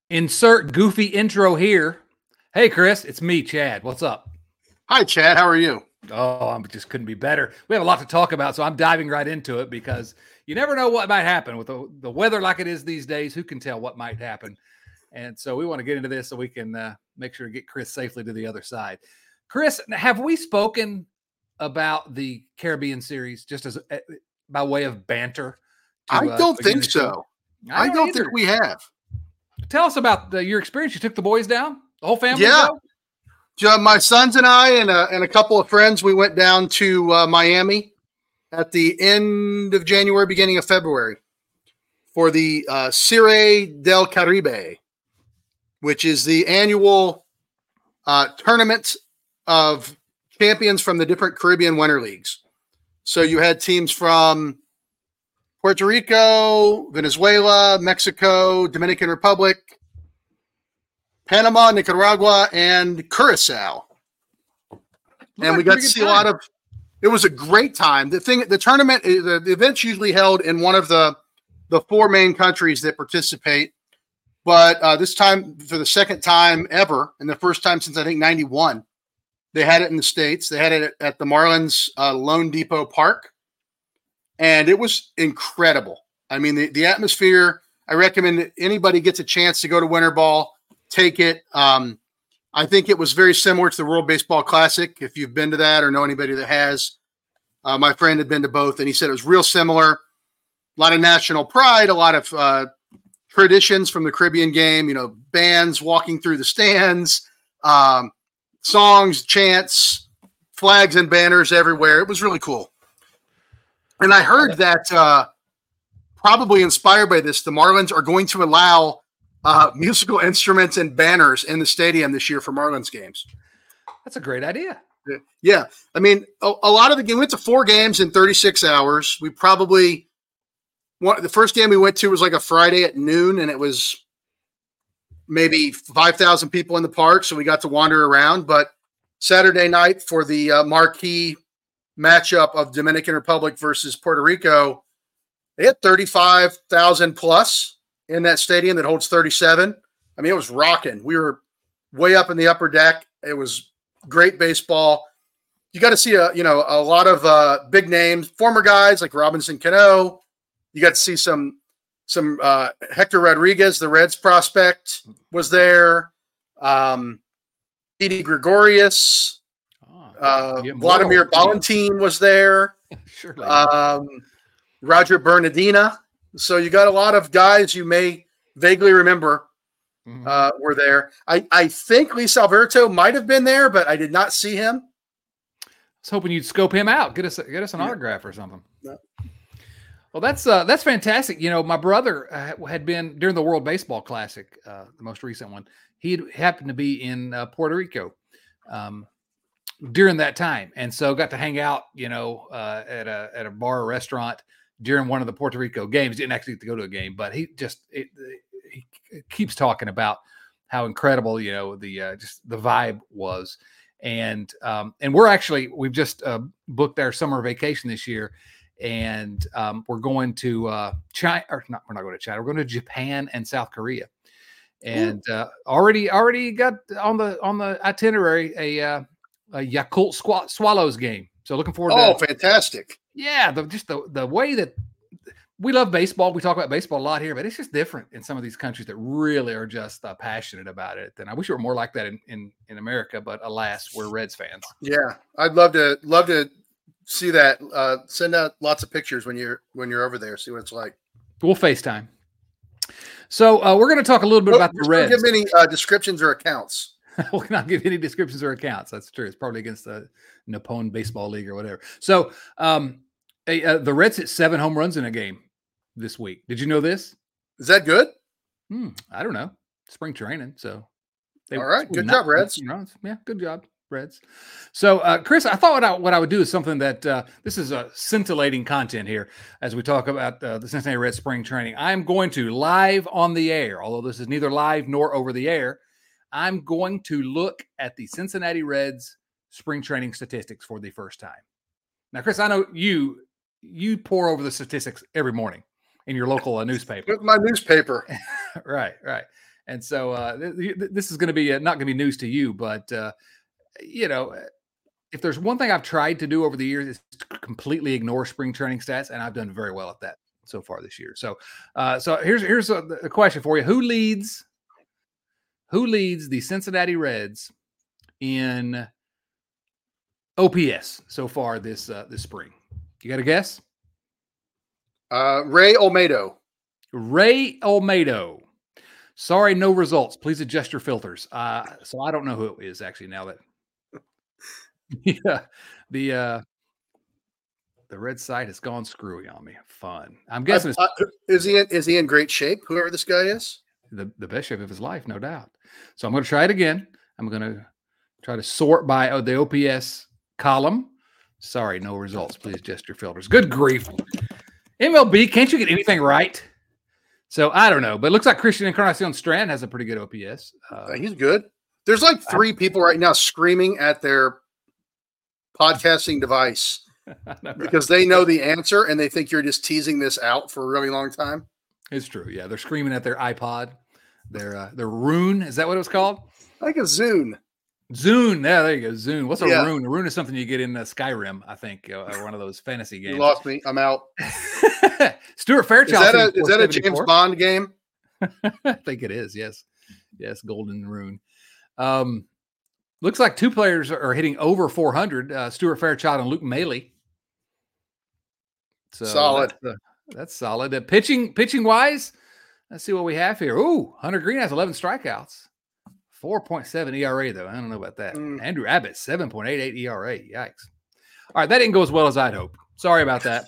Insert goofy intro here. Hey, Chris, it's me, Chad. What's up? Hi, Chad. How are you? Oh, I just couldn't be better. We have a lot to talk about, so I'm diving right into it because you never know what might happen with the weather like it is these days. Who can tell what might happen? And so we want to get into this so we can make sure to get Chris safely to the other side. Chris, have we spoken about the Caribbean series just as by way of banter? I don't think so. I don't think we have. Tell us about your experience. You took the boys down, the whole family? Yeah. My sons and I and a couple of friends, we went down to Miami at the end of January, beginning of February for the Serie del Caribe, which is the annual tournament of champions from the different Caribbean winter leagues. So you had teams from Puerto Rico, Venezuela, Mexico, Dominican Republic, Panama, Nicaragua, and Curacao. And we got to see a lot of. It was a great time. The event's usually held in one of the four main countries that participate. But this time, for the second time ever, and the first time since I think '91, they had it in the States. They had it at the Marlins Lone Depot Park. And it was incredible. I mean, the atmosphere, I recommend anybody gets a chance to go to Winter Ball, take it. I think it was very similar to the World Baseball Classic. If you've been to that or know anybody that has, my friend had been to both, and he said it was real similar. A lot of national pride, a lot of traditions from the Caribbean game, bands walking through the stands, songs, chants, flags and banners everywhere. It was really cool. And I heard that probably inspired by this, the Marlins are going to allow musical instruments and banners in the stadium this year for Marlins games. That's a great idea. Yeah. I mean, a lot of the game, we went to 4 games in 36 hours. We probably, the first game we went to was like a Friday at noon, and it was maybe 5,000 people in the park, so we got to wander around. But Saturday night for the marquee matchup of Dominican Republic versus Puerto Rico, they had 35,000 plus in that stadium that holds 37. I mean, it was rocking. We were way up in the upper deck. It was great baseball. You got to see a lot of big names, former guys like Robinson Cano. You got to see some Hector Rodriguez, the Reds prospect, was there. Didi Gregorius. Vladimir Valentin was there. Surely. Roger Bernardina. So you got a lot of guys you may vaguely remember were there. I think Luis Alberto might have been there, but I did not see him. I was hoping you'd scope him out, get us an autograph or something. Yeah. Well, that's fantastic. My brother had been during the World Baseball Classic, the most recent one. He happened to be in Puerto Rico during that time, and so got to hang out, at a bar or restaurant during one of the Puerto Rico games. Didn't actually get to go to a game, but he keeps talking about how incredible, just the vibe was, and we've just booked our summer vacation this year, and we're going to China. Or not, we're not going to China. We're going to Japan and South Korea, and already got on the itinerary a Yakult Swallows game. So looking forward to that. Oh, fantastic. Yeah, the way that we love baseball. We talk about baseball a lot here, but it's just different in some of these countries that really are just passionate about it. And I wish we were more like that in America, but alas, we're Reds fans. Yeah, I'd love to see that. Send out lots of pictures when you're over there. See what it's like. We'll FaceTime. So we're going to talk a little bit about the Reds. Don't give any descriptions or accounts. We'll not give any descriptions or accounts. That's true. It's probably against the Nippon Baseball League or whatever. So the Reds hit 7 home runs in a game this week. Did you know this? Is that good? I don't know. Spring training. So all right. Good job, Reds. Yeah, good job, Reds. So, Chris, I thought what I would do is something that this is a scintillating content here as we talk about the Cincinnati Reds spring training. I'm going to live on the air, although this is neither live nor over the air. I'm going to look at the Cincinnati Reds spring training statistics for the first time. Now, Chris, I know you pore over the statistics every morning in your local newspaper. With my newspaper. Right. And so this is going to be not going to be news to you, but if there's one thing I've tried to do over the years is to completely ignore spring training stats, and I've done very well at that so far this year. So here's a question for you: Who leads the Cincinnati Reds in OPS so far this spring? You got a guess? Ray Olmedo. Ray Olmedo. Sorry, no results. Please adjust your filters. So I don't know who it is actually now that the red site has gone screwy on me. Fun. I'm guessing is he in great shape? Whoever this guy is, the best shape of his life, no doubt. So I'm going to try it again. I'm going to try to sort by the OPS column. Sorry, no results. Please adjust your filters. Good grief. MLB, can't you get anything right? So I don't know, but it looks like Christian Encarnacion Strand has a pretty good OPS. He's good. There's like 3 people right now screaming at their podcasting device because they know the answer and they think you're just teasing this out for a really long time. It's true. Yeah, they're screaming at their iPod, their Rune. Is that what it was called? Like a Zune. Zune. Yeah, there you go. Zune. What's a Rune? A Rune is something you get in Skyrim, I think, one of those fantasy games. You lost me. I'm out. Stuart Fairchild. Is that a James Bond game? I think it is. Yes. Yes. Golden Rune. Looks like 2 players are hitting over 400. Stuart Fairchild and Luke Maile. So solid. That's solid. Pitching wise, let's see what we have here. Ooh, Hunter Green has 11 strikeouts. 4.7 ERA, though. I don't know about that. Andrew Abbott, 7.88 ERA. Yikes. All right, that didn't go as well as I'd hoped. Sorry about that.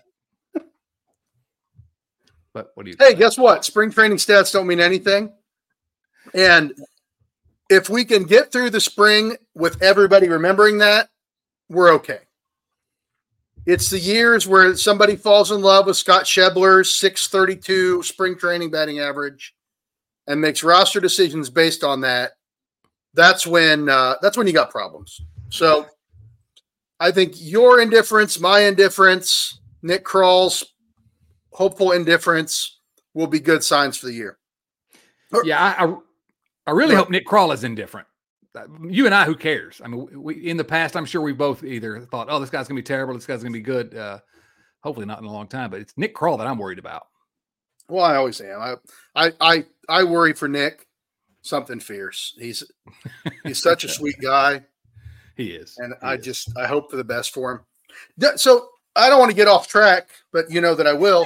But what do you think? Hey, guess what? Spring training stats don't mean anything. And if we can get through the spring with everybody remembering that, we're okay. It's the years where somebody falls in love with Scott Schebler's 632 spring training batting average and makes roster decisions based on that. That's when you got problems. So I think your indifference, my indifference, Nick Krall's hopeful indifference will be good signs for the year. Yeah, I really hope Nick Krall is indifferent. You and I, who cares? I mean, in the past, I'm sure we both either thought, oh, this guy's going to be terrible. This guy's going to be good. Hopefully not in a long time, but it's Nick Krall that I'm worried about. Well, I always am. I worry for Nick. Something fierce. He's such a sweet guy. He is. And I hope for the best for him. So I don't want to get off track, but you know that I will.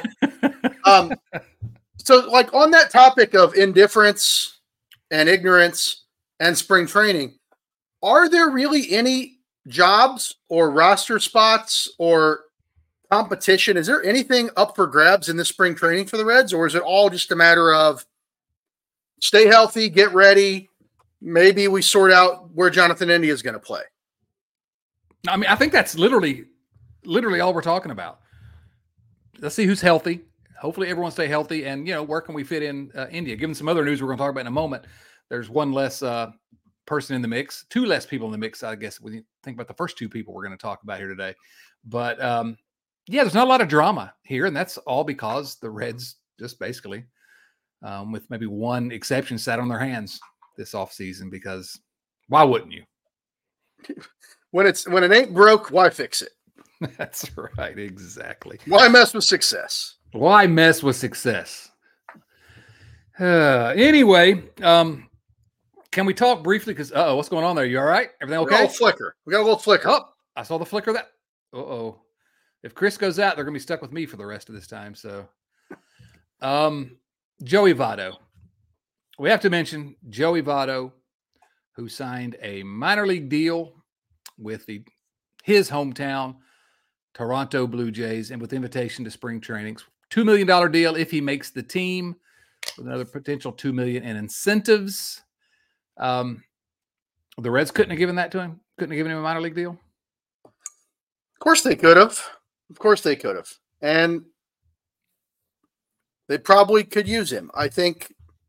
So like on that topic of indifference and ignorance and spring training, are there really any jobs or roster spots or competition? Is there anything up for grabs in the spring training for the Reds, or is it all just a matter of stay healthy, get ready, maybe we sort out where Jonathan India is going to play? I mean, I think that's literally all we're talking about. Let's see who's healthy. Hopefully everyone stay healthy. And, where can we fit in India? Given some other news we're going to talk about in a moment, there's one less person in the mix, 2 less people in the mix, I guess, when you think about the first 2 people we're going to talk about here today. But, there's not a lot of drama here, and that's all because the Reds just basically, with maybe one exception, sat on their hands this offseason, because why wouldn't you? When it ain't broke, why fix it? That's right. Exactly. Why mess with success? Why mess with success? Anyway, can we talk briefly? Because, what's going on there? You all right? Everything okay? We got a little flicker. Oh, I saw the flicker. If Chris goes out, they're going to be stuck with me for the rest of this time. So, Joey Votto. We have to mention Joey Votto, who signed a minor league deal with his hometown Toronto Blue Jays, and with invitation to spring trainings. $2 million deal if he makes the team, with another potential $2 million in incentives. The Reds couldn't have given that to him. Couldn't have given him a minor league deal. Of course they could have. And they probably could use him. I think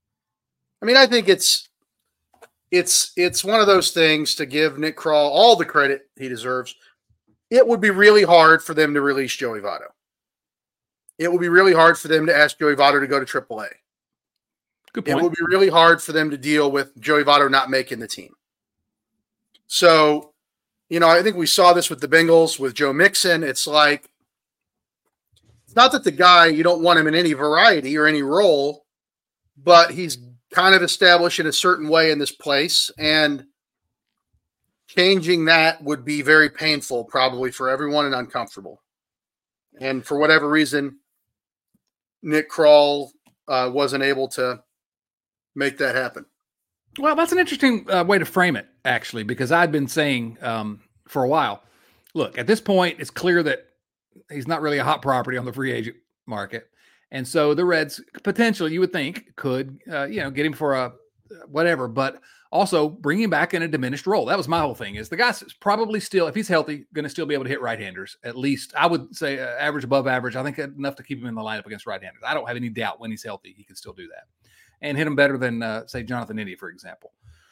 it's one of those things to give Nick Krall all the credit he deserves. It would be really hard for them to release Joey Votto. It would be really hard for them to ask Joey Votto to go to AAA. Good point. It would be really hard for them to deal with Joey Votto not making the team. So, I think we saw this with the Bengals, with Joe Mixon. It's like, it's not that the guy, you don't want him in any variety or any role, but he's kind of established in a certain way in this place. And changing that would be very painful, probably for everyone, and uncomfortable. And for whatever reason, Nick Kroll wasn't able to make that happen. Well, that's an interesting way to frame it, actually, because I'd been saying for a while, look, at this point, it's clear that he's not really a hot property on the free agent market. And so the Reds potentially, you would think, could, get him for a whatever, but also bring him back in a diminished role. That was my whole thing, is the guy's probably still, if he's healthy, going to still be able to hit right-handers. At least I would say average, above average. I think enough to keep him in the lineup against right-handers. I don't have any doubt when he's healthy, he can still do that and hit him better than, say, Jonathan India, for example.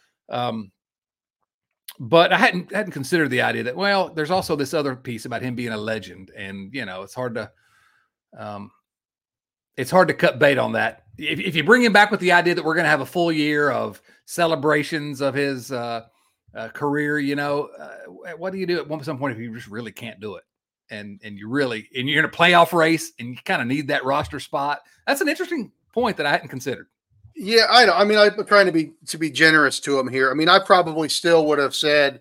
But I hadn't considered the idea that, well, there's also this other piece about him being a legend, and it's hard to cut bait on that. If you bring him back with the idea that we're going to have a full year of celebrations of his career, what do you do at some point if you just really can't do it, and you're in a playoff race and you kind of need that roster spot? That's an interesting point that I hadn't considered. Yeah, I know. I mean, I'm trying to be generous to him here. I mean, I probably still would have said,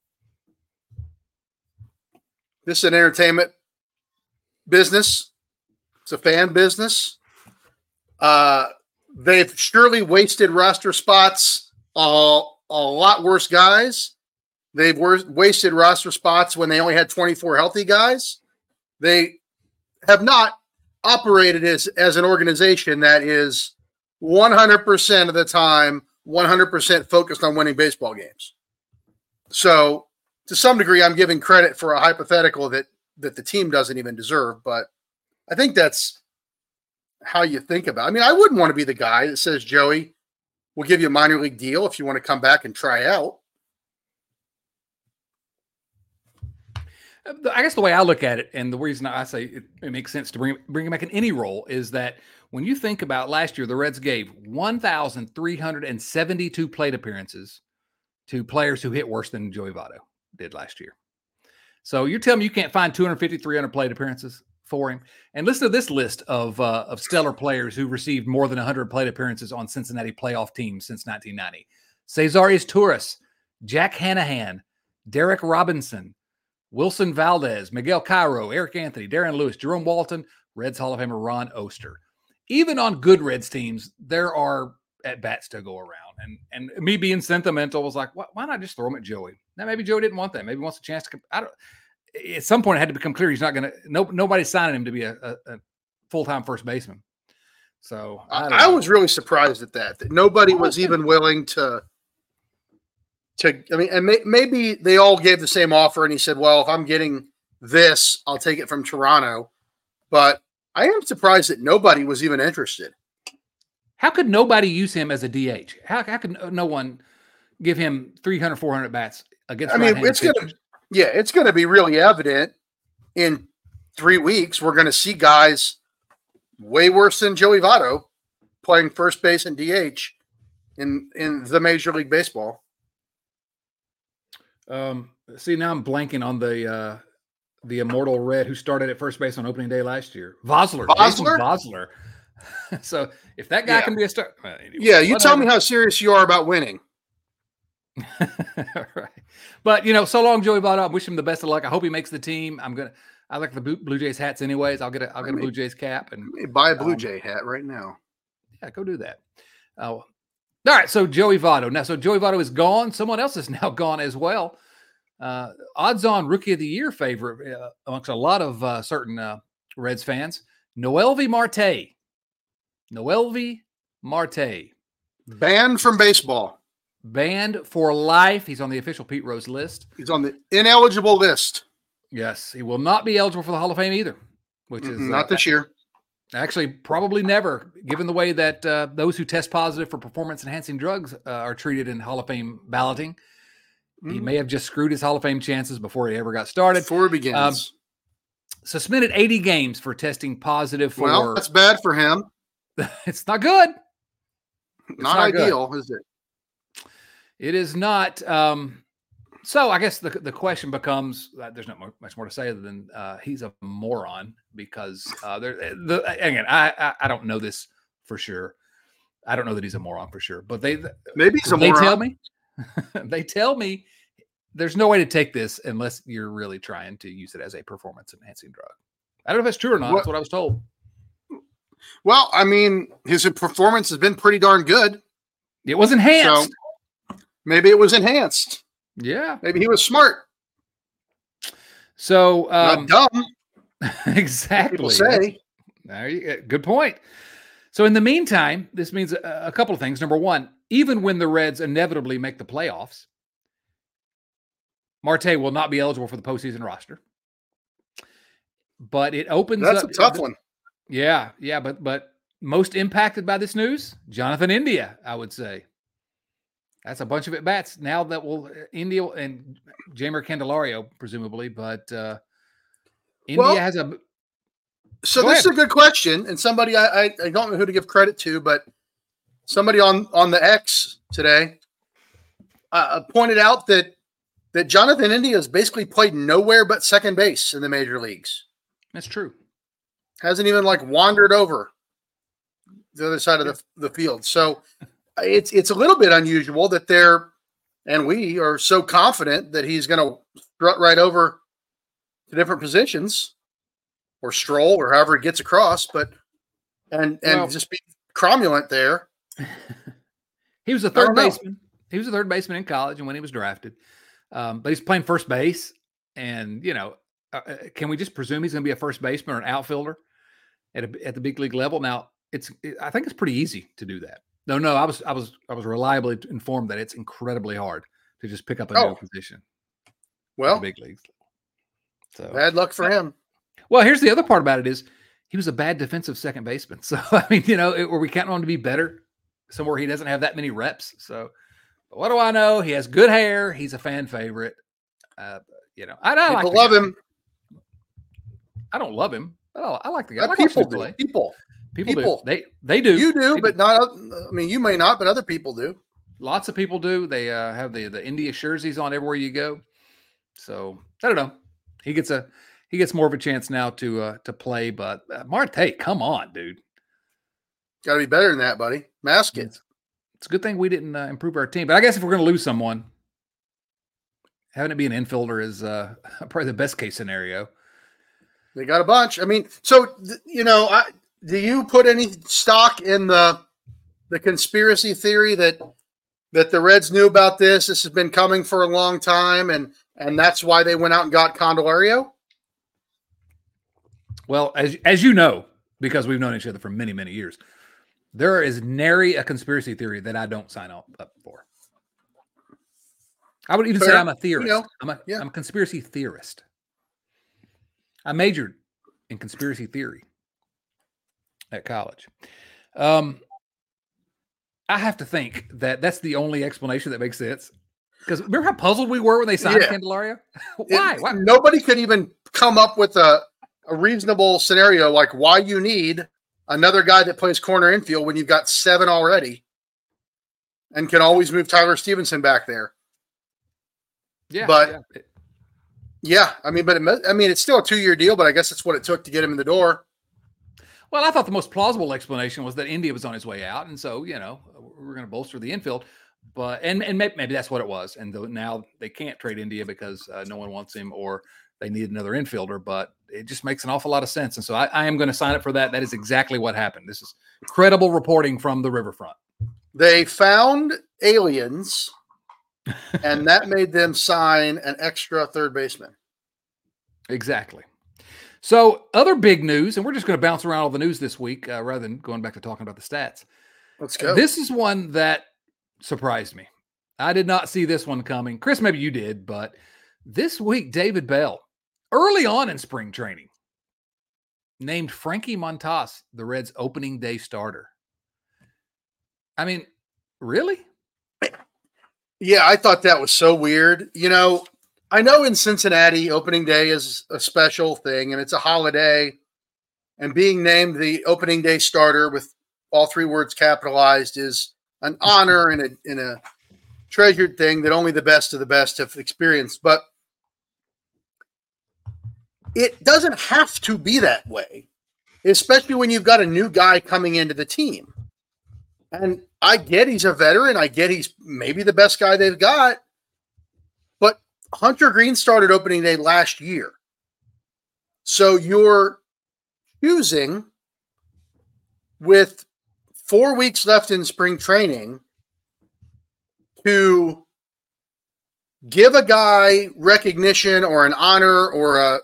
this is an entertainment business. It's a fan business. They've surely wasted roster spots a lot worse guys. They've wasted roster spots when they only had 24 healthy guys. They have not operated as an organization that is 100% of the time, 100% focused on winning baseball games. So to some degree, I'm giving credit for a hypothetical that the team doesn't even deserve, but I think that's how you think about it. I mean, I wouldn't want to be the guy that says, Joey, we'll give you a minor league deal if you want to come back and try out. I guess the way I look at it, and the reason I say it makes sense to bring him back in any role, is that when you think about last year, the Reds gave 1,372 plate appearances to players who hit worse than Joey Votto did last year. So you're telling me you can't find 250, 300 plate appearances for him? And listen to this list of stellar players who received more than 100 plate appearances on Cincinnati playoff teams since 1990. Cesar Izturis, Jack Hanahan, Derek Robinson, Wilson Valdez, Miguel Cairo, Eric Anthony, Darren Lewis, Jerome Walton, Reds Hall of Famer Ron Oster. Even on good Reds teams, there are at-bats to go around. And me being sentimental was like, why not just throw him at Joey? Now, maybe Joey didn't want that. Maybe he wants a chance to at some point, it had to become clear he's not going to – nobody's signing him to be a full-time first baseman. So I was really surprised at that nobody was even willing to I mean, and maybe they all gave the same offer, and he said, well, if I'm getting this, I'll take it from Toronto. But I am surprised that nobody was even interested. How could nobody use him as a DH? How could no one give him 300, 400 bats against? I mean, it's going to be really evident in 3 weeks. We're going to see guys way worse than Joey Votto playing first base and DH in the Major League Baseball. See, now I'm blanking on the immortal Red who started at first base on opening day last year. Vosler. So if that guy can be a star, anyway, you tell me how serious you are about winning. Right. But so long, Joey Votto. I wish him the best of luck. I hope he makes the team. I like the Blue Jays hats anyways. I'll get a Blue Jays cap and buy a Blue Jay hat right now. Yeah, go do that. All right, so Joey Votto. Now, so Joey Votto is gone. Someone else is now gone as well. Odds-on Rookie of the Year favorite amongst a lot of certain Reds fans, Noelvi Marte. Noelvi Marte. Banned from baseball. Banned for life. He's on the official Pete Rose list. He's on the ineligible list. Yes, he will not be eligible for the Hall of Fame either, which is not this year. Actually, probably never, given the way that those who test positive for performance-enhancing drugs are treated in Hall of Fame balloting. He may have just screwed his Hall of Fame chances before he ever got started. Before it begins. Suspended 80 games for testing positive for... Well, that's bad for him. It's not good. not ideal, is it? It is not. So I guess the question becomes, there's not much more to say other than he's a moron because again, I don't know this for sure. I don't know that he's a moron for sure, but maybe he's a moron. Tell me, they tell me there's no way to take this unless you're really trying to use it as a performance enhancing drug. I don't know if that's true or not. That's what I was told. Well, I mean, his performance has been pretty darn good. It was enhanced. So maybe it was enhanced. Yeah. Maybe he was smart. So not dumb. Exactly. People say. Good point. So in the meantime, this means a couple of things. Number one, even when the Reds inevitably make the playoffs, Marte will not be eligible for the postseason roster. But it opens That's up. That's a tough one. Yeah. But most impacted by this news, Jonathan India, I would say. That's a bunch of at-bats now that will India and Jeimer Candelario, presumably, but India has a. So this is a good question, and somebody I don't know who to give credit to, but somebody on the X today pointed out that Jonathan India has basically played nowhere but second base in the major leagues. That's true. Hasn't even wandered over the other side of the field. So it's a little bit unusual that we are so confident that he's going to strut right over to different positions or stroll or however he gets across, and just be cromulent there. He was a third baseman. He was a third baseman in college and when he was drafted. But he's playing first base, and can we just presume he's going to be a first baseman or an outfielder at the big league level? Now, I think it's pretty easy to do that. No, I was reliably informed that it's incredibly hard to just pick up a new position. Well, in the big leagues. So bad luck for him. Well, here's the other part about it is he was a bad defensive second baseman. So I mean, were we counting on him to be better somewhere he doesn't have that many reps? So what do I know? He has good hair. He's a fan favorite. I don't love him. I don't love him. Oh, I like the guy. People do. People do. They do. You do, but not. I mean, you may not, but other people do. Lots of people do. They have the India jerseys on everywhere you go. So I don't know. He gets more of a chance now to play. But Marte, come on, dude. Got to be better than that, buddy. Mask it. It's a good thing we didn't improve our team. But I guess if we're going to lose someone, having it be an infielder is probably the best case scenario. They got a bunch. I mean, so do you put any stock in the conspiracy theory that the Reds knew about this? This has been coming for a long time, and that's why they went out and got Candelario? Well, as you know, because we've known each other for many, many years, there is nary a conspiracy theory that I don't sign up for. I would even say I'm a theorist. I'm a conspiracy theorist. I majored in conspiracy theory at college. I have to think that that's the only explanation that makes sense. Because remember how puzzled we were when they signed Candelario? Why? Nobody could even come up with a reasonable scenario like why you need another guy that plays corner infield when you've got 7 already and can always move Tyler Stevenson back there. Yeah. But it's still a 2-year deal, but I guess that's what it took to get him in the door. Well, I thought the most plausible explanation was that India was on his way out. And so, we're going to bolster the infield, but, and maybe that's what it was. And now they can't trade India because no one wants him or they need another infielder, but it just makes an awful lot of sense. And so I am going to sign up for that. That is exactly what happened. This is credible reporting from the riverfront. They found aliens and that made them sign an extra third baseman. Exactly. So other big news, and we're just going to bounce around all the news this week rather than going back to talking about the stats. Let's go. This is one that surprised me. I did not see this one coming. Chris, maybe you did, but this week, David Bell, early on in spring training, named Frankie Montas the Reds' opening day starter. I mean, really? Yeah, I thought that was so weird. I know in Cincinnati, opening day is a special thing, and it's a holiday. And being named the opening day starter with all 3 words capitalized is an honor and a treasured thing that only the best of the best have experienced. But it doesn't have to be that way, especially when you've got a new guy coming into the team. And I get he's a veteran. I get he's maybe the best guy they've got. But Hunter Greene started opening day last year. So you're choosing with 4 weeks left in spring training to give a guy recognition or an honor or a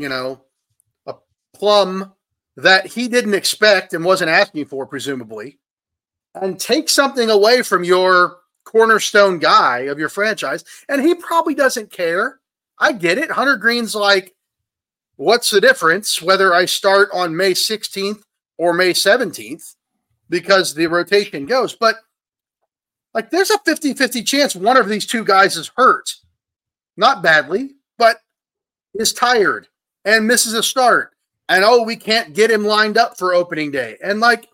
plum that he didn't expect and wasn't asking for, presumably, and take something away from your cornerstone guy of your franchise. And he probably doesn't care. I get it. Hunter Greene's like, what's the difference whether I start on May 16th or May 17th? Because the rotation goes. But like, there's a 50-50 chance one of these two guys is hurt. Not badly, but is tired and misses a start. And, we can't get him lined up for opening day. And like,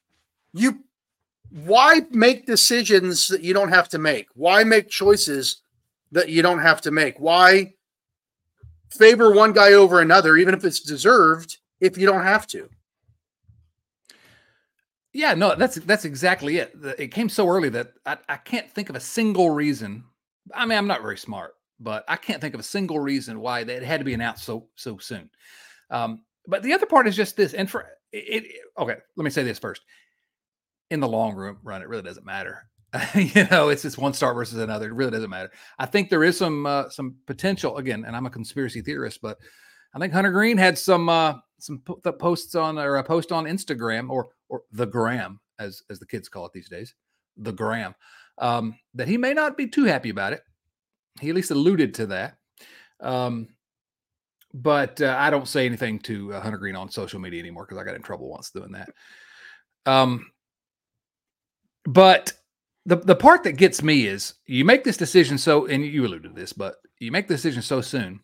why make decisions that you don't have to make? Why make choices that you don't have to make? Why favor one guy over another, even if it's deserved, if you don't have to? Yeah, no, that's exactly it. It came so early that I can't think of a single reason. I mean, I'm not very smart, but I can't think of a single reason why it had to be announced so soon. But the other part is just this, and okay, let me say this first. In the long run, it really doesn't matter. It's just one start versus another. It really doesn't matter. I think there is some potential again, and I'm a conspiracy theorist, but I think Hunter Greene had some posts on, or a post on Instagram or the gram, as the kids call it these days, the gram, that he may not be too happy about it. He at least alluded to that. But I don't say anything to Hunter Greene on social media anymore because I got in trouble once doing that. But the part that gets me is you make this decision and you alluded to this, but you make the decision so soon.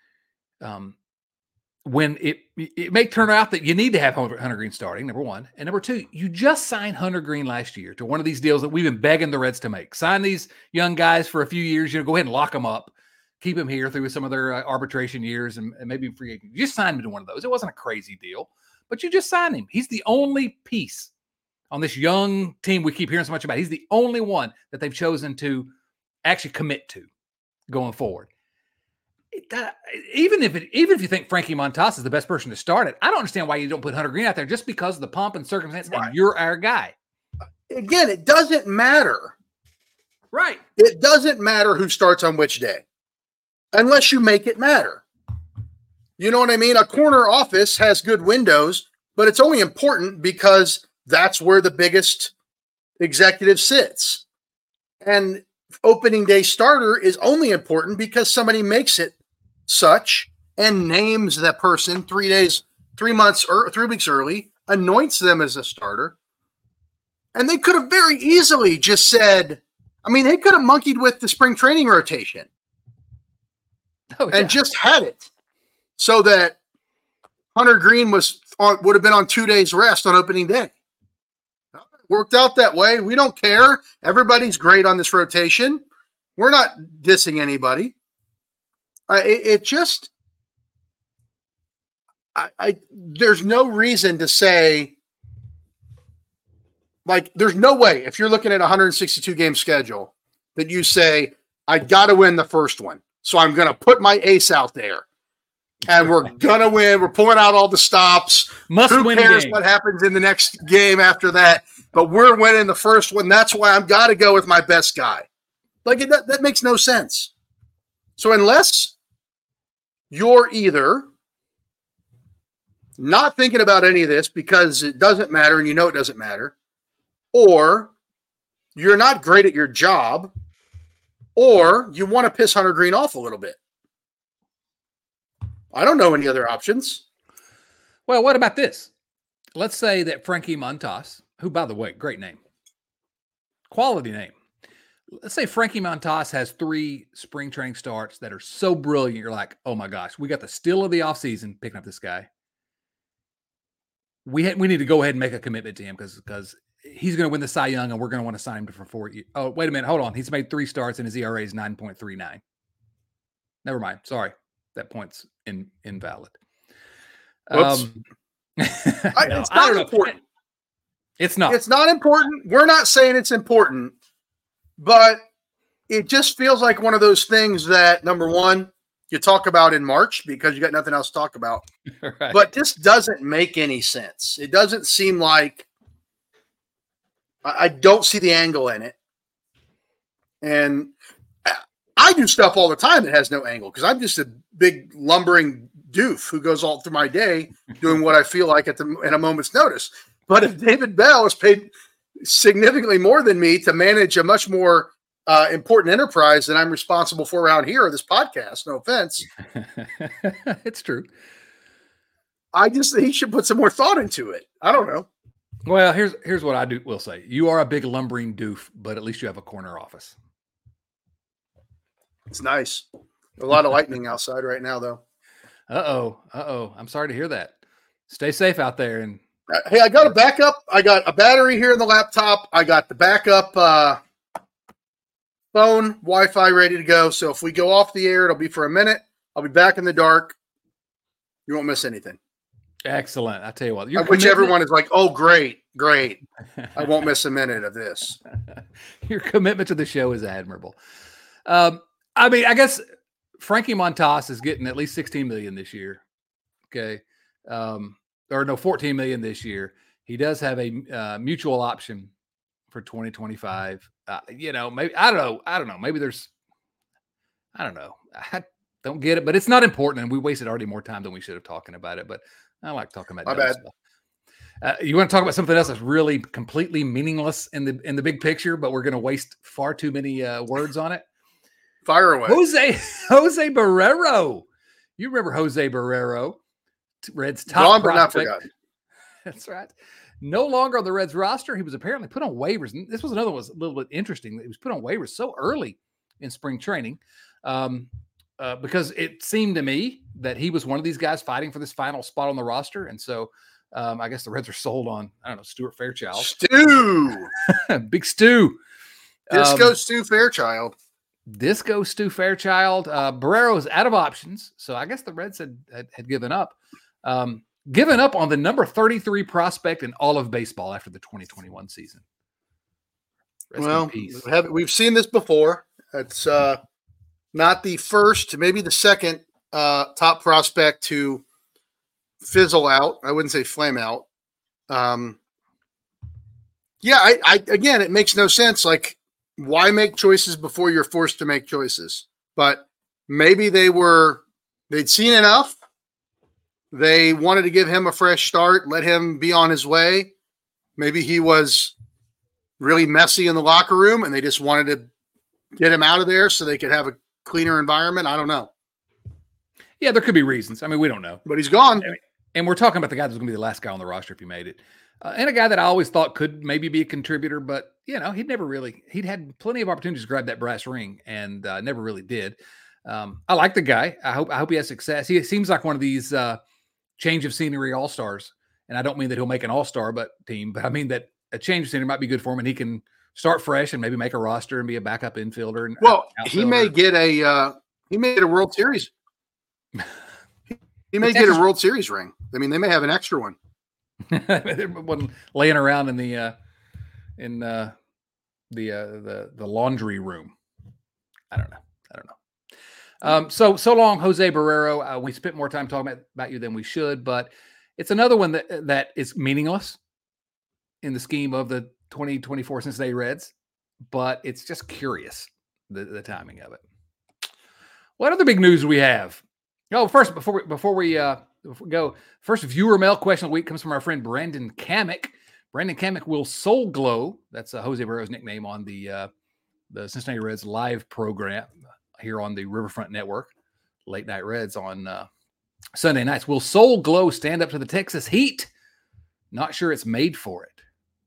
When it may turn out that you need to have Hunter Greene starting, number one. And number two, you just signed Hunter Greene last year to one of these deals that we've been begging the Reds to make. Sign these young guys for a few years, go ahead and lock them up, keep them here through some of their arbitration years and maybe free agent. You just signed him to one of those. It wasn't a crazy deal, but you just signed him. He's the only piece on this young team we keep hearing so much about. He's the only one that they've chosen to actually commit to going forward. Even if you think Frankie Montas is the best person to start it, I don't understand why you don't put Hunter Greene out there just because of the pomp and circumstance, right, and you're our guy. Again, it doesn't matter. Right. It doesn't matter who starts on which day unless you make it matter. You know what I mean? A corner office has good windows, but it's only important because that's where the biggest executive sits. And opening day starter is only important because somebody makes it such and names that person 3 weeks early, anoints them as a starter. And they could have very easily just said, they could have monkeyed with the spring training rotation and just had it so that Hunter Greene would have been on 2 days rest on opening day. Worked out that way. We don't care. Everybody's great on this rotation. We're not dissing anybody. There's no reason to say, like, there's no way if you're looking at a 162 game schedule that you say, I got to win the first one. So I'm going to put my ace out there and we're going to win. We're pulling out all the stops. Who cares what happens in the next game after that? But we're winning the first one. That's why I've got to go with my best guy. Like, that makes no sense. So unless you're either not thinking about any of this because it doesn't matter and you know it doesn't matter, or you're not great at your job, or you want to piss Hunter Greene off a little bit. I don't know any other options. Well, what about this? Let's say that Frankie Montas, who, by the way, great name, quality name. Let's say Frankie Montas has 3 spring training starts that are so brilliant. You're like, oh my gosh, we got the steal of the offseason picking up this guy. We need to go ahead and make a commitment to him because he's going to win the Cy Young, and we're going to want to sign him for 4 years. Oh, wait a minute. Hold on. He's made 3 starts, and his ERA is 9.39. Never mind. Sorry. That point's invalid. It's not important. It's not. It's not important. We're not saying it's important, but it just feels like one of those things that, number one, you talk about in March because you got nothing else to talk about. Right. But this doesn't make any sense. It doesn't seem like I don't see the angle in it. And I do stuff all the time that has no angle because I'm just a big lumbering doof who goes all through my day doing what I feel like at a moment's notice. But if David Bell is paid significantly more than me to manage a much more important enterprise than I'm responsible for around here or this podcast, no offense. It's true. I just think he should put some more thought into it. I don't know. Well, here's what I will say. You are a big lumbering doof, but at least you have a corner office. It's nice. A lot of lightning outside right now, though. Uh-oh. I'm sorry to hear that. Stay safe out there. And hey, I got a backup. I got a battery here in the laptop. I got the backup phone, Wi-Fi ready to go. So if we go off the air, it'll be for a minute. I'll be back in the dark. You won't miss anything. Excellent. I tell you what. Which everyone is like, oh, great. I won't miss a minute of this. Your commitment to the show is admirable. I mean, I guess Frankie Montas is getting at least $16 million this year. Okay. Or no, $14 million this year. He does have a mutual option for 2025. Maybe, I don't know. Maybe I don't know. I don't get it, but it's not important. And we wasted already more time than we should have talking about it, but I like talking about that stuff. You want to talk about something else that's really completely meaningless in the big picture, but we're going to waste far too many words on it. Fire away. Jose Barrero. You remember Jose Barrero, Reds top prospect. That's right. No longer on the Reds roster. He was apparently put on waivers. And this was another one was a little bit interesting. He was put on waivers so early in spring training because it seemed to me that he was one of these guys fighting for this final spot on the roster. And so I guess the Reds are sold on, I don't know, Stuart Fairchild. Stu. Big Stu. Disco Stu Fairchild. Disco Stu Fairchild. Barrero is out of options. So I guess the Reds had given up. Given up on the number 33 prospect in all of baseball after the 2021 season. Well, we've seen this before. It's not the first, maybe the second top prospect to fizzle out. I wouldn't say flame out. Again, it makes no sense. Like, why make choices before you're forced to make choices? But maybe they'd seen enough. They wanted to give him a fresh start, let him be on his way. Maybe he was really messy in the locker room and they just wanted to get him out of there so they could have a cleaner environment. I don't know. Yeah, there could be reasons. I mean, we don't know. But he's gone. And we're talking about the guy that's going to be the last guy on the roster if he made it. And a guy that I always thought could maybe be a contributor, but, he'd had plenty of opportunities to grab that brass ring and never really did. I like the guy. I hope he has success. He seems like one of these change of scenery all-stars. And I don't mean that he'll make an all-star team, but I mean that a change of scenery might be good for him and he can start fresh and maybe make a roster and be a backup infielder. And he may get a World Series. He may get a World Series ring. I mean, they may have an extra one. One laying around in the laundry room. I don't know. So long, Jose Barrero. We spent more time talking about you than we should, but it's another one that is meaningless in the scheme of the 2024 Cincinnati Reds, but it's just curious, the timing of it. What other big news do we have? First, before we go, first viewer mail question of the week comes from our friend Brandon Kamick. Brandon Kamick will soul glow. That's Jose Barrero's nickname on the Cincinnati Reds live program here on the Riverfront Network, Late Night Reds on Sunday nights. Will soul glow stand up to the Texas heat? Not sure it's made for it.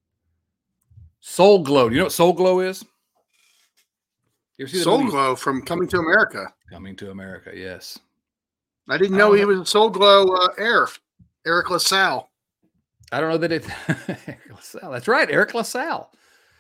Soul glow. Do you know what soul glow is? Soul glow from Coming to America. Coming to America, yes. I didn't know he was a Soul Glow Eric LaSalle. I don't know that it. Eric LaSalle. That's right, Eric LaSalle.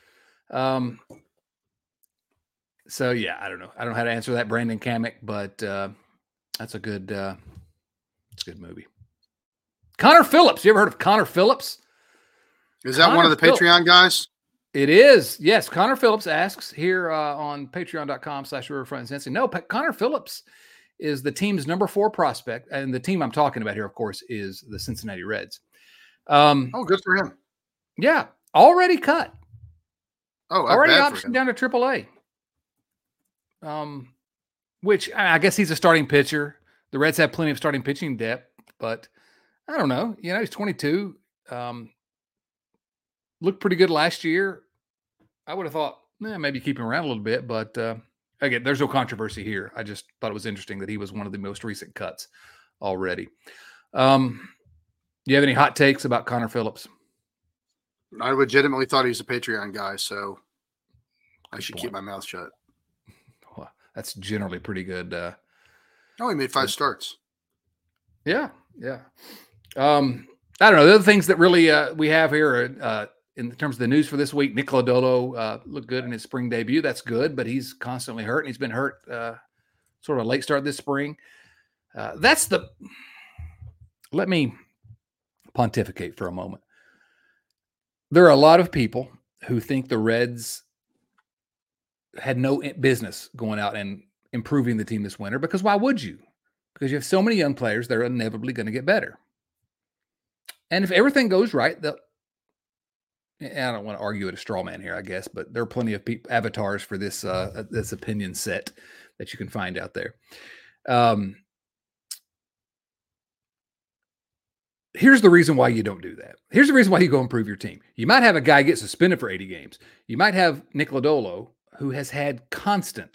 So yeah, I don't know. I don't know how to answer that, Brandon Kamick, but that's a good. It's a good movie. Connor Phillips. You ever heard of Connor Phillips? Is that one of the Patreon guys? It is. Yes. Connor Phillips asks here on patreon.com/Riverfront Cincy. No, Connor Phillips is the team's number 4 prospect. And the team I'm talking about here, of course, is the Cincinnati Reds. Good for him. Yeah. Already cut. Already optioned down to AAA. Which I guess he's a starting pitcher. The Reds have plenty of starting pitching depth, but I don't know. You know, he's 22. Looked pretty good last year. I would have thought maybe keep him around a little bit, but again, there's no controversy here. I just thought it was interesting that he was one of the most recent cuts already. Do you have any hot takes about Connor Phillips? I legitimately thought he was a Patreon guy, so I should keep my mouth shut. Well, that's generally pretty good. He made 5 starts. Yeah. I don't know. The other things that really we have here are, in terms of the news for this week, Nick Lodolo looked good in his spring debut. That's good, but he's constantly hurt, and he's been hurt sort of a late start this spring. Let me pontificate for a moment. There are a lot of people who think the Reds had no business going out and improving the team this winter, because why would you? Because you have so many young players, they're inevitably going to get better. And if everything goes right, I don't want to argue at a straw man here, I guess, but there are plenty of avatars for this this opinion set that you can find out there. Here's the reason why you don't do that. Here's the reason why you go improve your team. You might have a guy get suspended for 80 games. You might have Nick Lodolo, who has had constant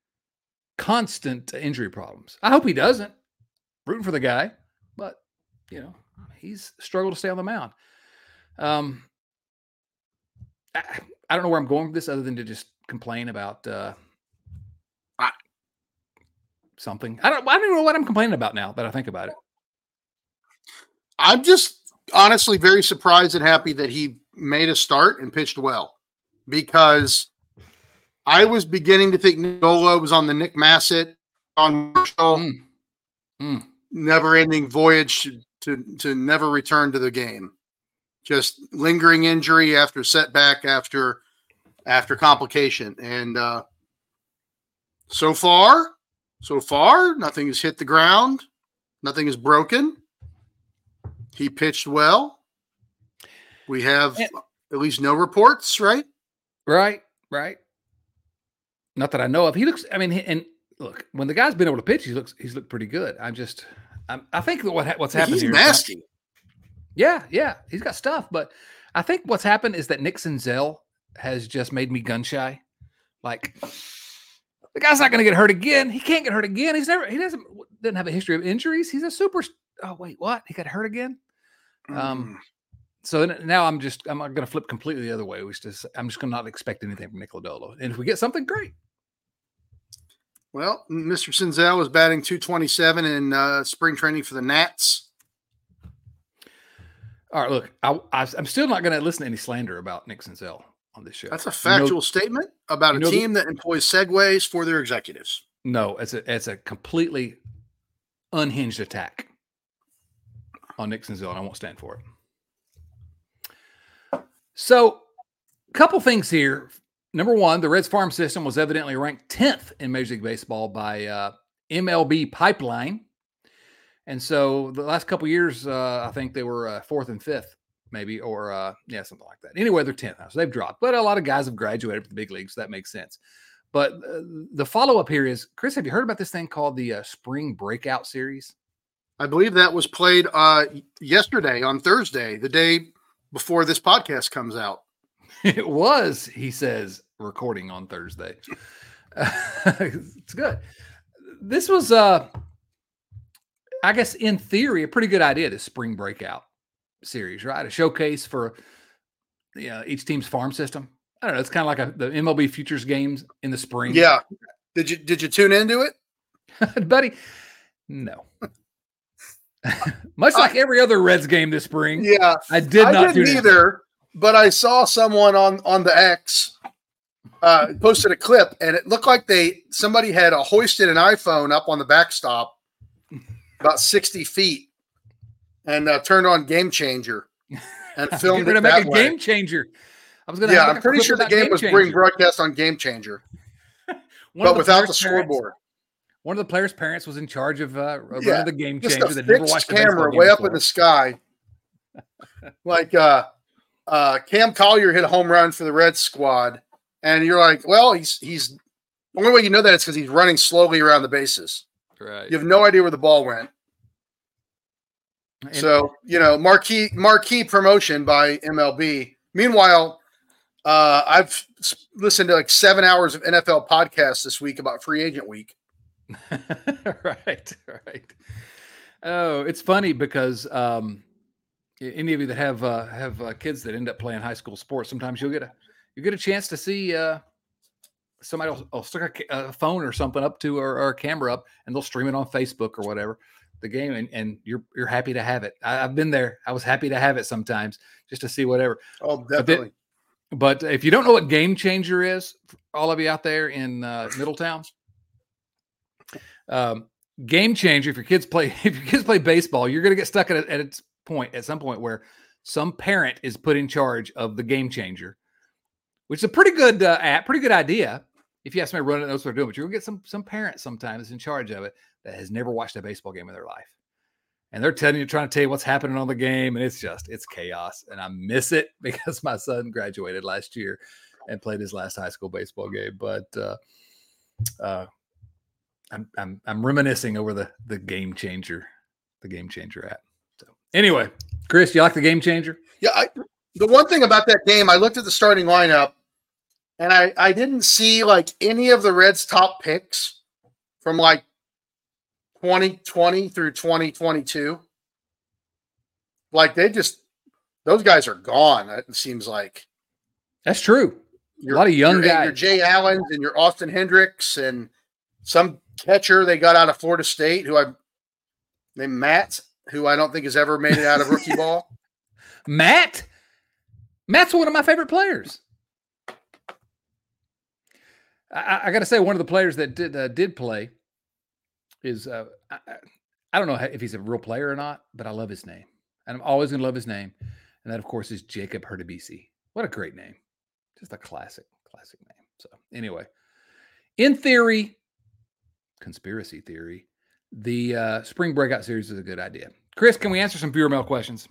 injury problems. I hope he doesn't. Rooting for the guy, but he's struggled to stay on the mound. I don't know where I'm going with this other than to just complain about something. I don't even know what I'm complaining about now that I think about it. I'm just honestly very surprised and happy that he made a start and pitched well, because I was beginning to think Nola was on the Nick Massett, on Marshall, never-ending voyage to never return to the game. Just lingering injury after setback after complication. And so far, nothing has hit the ground. Nothing is broken. He pitched well. We have at least no reports, right? Right. Not that I know of. He looks, and look, when the guy's been able to pitch, he's looked pretty good. I think that what's happened he's here. He's nasty. Yeah. He's got stuff, but I think what's happened is that Nick Senzel has just made me gun shy. Like, the guy's not going to get hurt again. He can't get hurt again. Doesn't have a history of injuries. He's a super. Oh wait, what? He got hurt again? So now I'm going to flip completely the other way. I'm just going to not expect anything from Nick Lodolo. And if we get something, great. Well, Mr. Senzel was batting .227 in spring training for the Nats. All right, look, I'm still not going to listen to any slander about Nick Senzel on this show. That's a factual statement about a team that employs segues for their executives. No, it's a completely unhinged attack on Nick Senzel, and I won't stand for it. So, a couple things here. Number one, the Reds farm system was evidently ranked 10th in Major League Baseball by MLB Pipeline. And so the last couple of years, I think they were 4th and 5th, maybe, or something like that. Anyway, they're 10th now, so they've dropped. But a lot of guys have graduated from the big leagues, so that makes sense. But the follow-up here is, Chris, have you heard about this thing called the Spring Breakout Series? I believe that was played yesterday on Thursday, the day before this podcast comes out. It was, he says, recording on Thursday. It's good. This was, I guess, in theory, a pretty good idea, this Spring Breakout Series, right? A showcase for each team's farm system. I don't know. It's kind of like the MLB Futures games in the spring. Yeah. Did you tune into it? Buddy? No. Much like every other Reds game this spring. Yeah. I didn't either, but I saw someone on the X posted a clip, and it looked like somebody had hoisted an iPhone up on the backstop about 60 feet and turned on Game Changer and filmed it that way. Game Changer. I'm pretty sure the game was being broadcast on Game Changer, but without the scoreboard. One of the players' parents was in charge of running the Game Changer. Just a fixed camera way up in the sky. Like Cam Collier hit a home run for the Reds squad, and you're like, well, he's the only way you know that is because he's running slowly around the bases. Right. You have no idea where the ball went. So, marquee promotion by MLB. Meanwhile, I've listened to like 7 hours of NFL podcasts this week about free agent week. Right. Oh, it's funny because any of you that have kids that end up playing high school sports, sometimes you get a chance to see somebody will stick a phone or something up to or a camera up, and they'll stream it on Facebook or whatever the game, and you're happy to have it. I've been there. I was happy to have it sometimes just to see whatever. Oh, definitely. But if you don't know what Game Changer is, all of you out there in Middletown. Game Changer. If your kids play baseball, you're going to get stuck at some point where some parent is put in charge of the Game Changer, which is a pretty good idea. If you have somebody running knows what they're doing, but you're going to get some parent sometimes in charge of it that has never watched a baseball game in their life, and they're trying to tell you what's happening on the game, and it's chaos. And I miss it because my son graduated last year and played his last high school baseball game, but I'm reminiscing over the Game Changer app. So anyway, Chris, you like the Game Changer? Yeah. The one thing about that game, I looked at the starting lineup, and I didn't see like any of the Reds' top picks from like 2020 through 2022. Like those guys are gone. It seems like. That's true. A lot of young guys. Your Jay Allens and your Austin Hendricks and some catcher they got out of Florida State named Matt, who I don't think has ever made it out of rookie ball. Matt's one of my favorite players. I got to say, one of the players that did play is I don't know if he's a real player or not, but I love his name, and I'm always going to love his name. And that, of course, is Jacob Hurtubise. What a great name! Just a classic name. So anyway, in theory, conspiracy theory, the spring breakout series is a good idea. Chris, can we answer some viewer mail questions?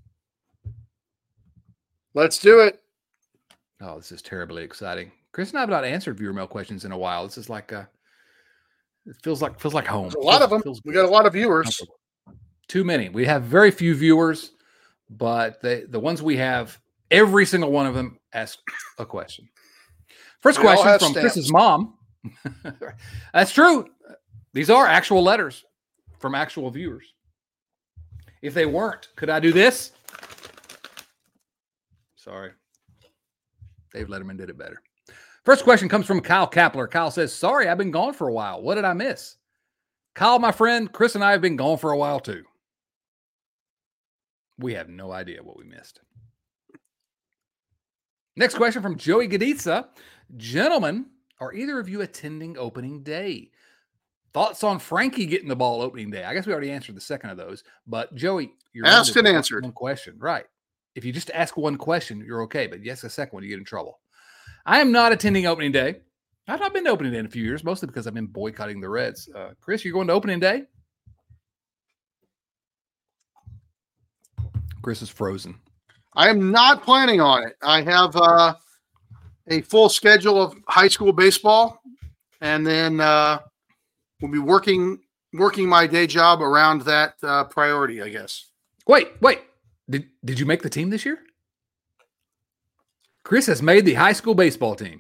Let's do it. Oh, this is terribly exciting. Chris and I have not answered viewer mail questions in a while. This is like it feels like home. There's a lot of them. We got a lot of viewers. Too many. We have very few viewers, but the ones we have, every single one of them ask a question. First question from stamps. Chris's mom. That's true. These are actual letters from actual viewers. If they weren't, could I do this? Sorry. Dave Letterman did it better. First question comes from Kyle Kapler. Kyle says, sorry, I've been gone for a while. What did I miss? Kyle, my friend, Chris and I have been gone for a while too. We have no idea what we missed. Next question from Joey Gaditza. Gentlemen, are either of you attending opening day? Thoughts on Frankie getting the ball opening day? I guess we already answered the second of those, but Joey, you're asked and answered. One question, right? If you just ask one question, you're okay, but yes, the second one, you get in trouble. I am not attending opening day. I've not been to opening day in a few years, mostly because I've been boycotting the Reds. Chris, you're going to opening day? Chris is frozen. I am not planning on it. I have a full schedule of high school baseball, and then we'll be working my day job around that priority, I guess. Wait. Did you make the team this year? Chris has made the high school baseball team.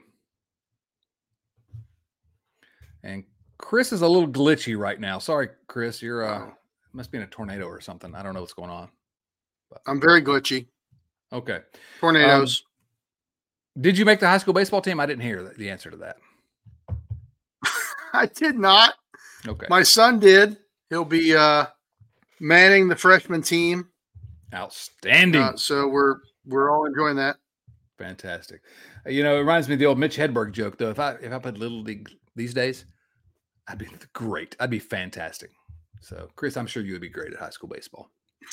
And Chris is a little glitchy right now. Sorry, Chris. You're must be in a tornado or something. I don't know what's going on. But. I'm very glitchy. Okay. Tornadoes. Did you make the high school baseball team? I didn't hear the answer to that. I did not. Okay. My son did. He'll be manning the freshman team. Outstanding. So we're all enjoying that. Fantastic. It reminds me of the old Mitch Hedberg joke, though. If I played Little League these days, I'd be great. I'd be fantastic. So, Chris, I'm sure you would be great at high school baseball.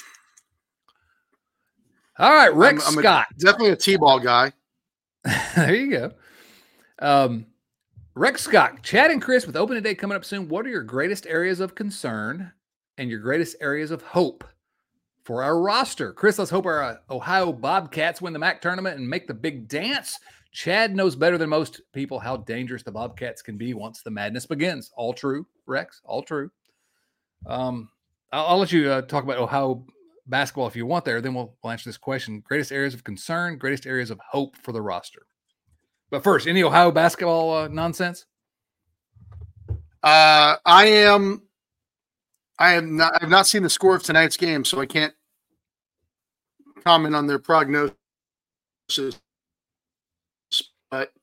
All right, Rex Scott. Definitely a T-ball guy. There you go. Rex Scott, Chad and Chris with Opening Day coming up soon. What are your greatest areas of concern and your greatest areas of hope for our roster? Chris, let's hope our Ohio Bobcats win the MAC tournament and make the big dance. Chad knows better than most people how dangerous the Bobcats can be once the madness begins. All true, Rex. All true. I'll let you talk about Ohio basketball if you want there. Then we'll answer this question. Greatest areas of concern, greatest areas of hope for the roster. But first, any Ohio basketball nonsense? I have not seen the score of tonight's game, so I can't comment on their prognosis. But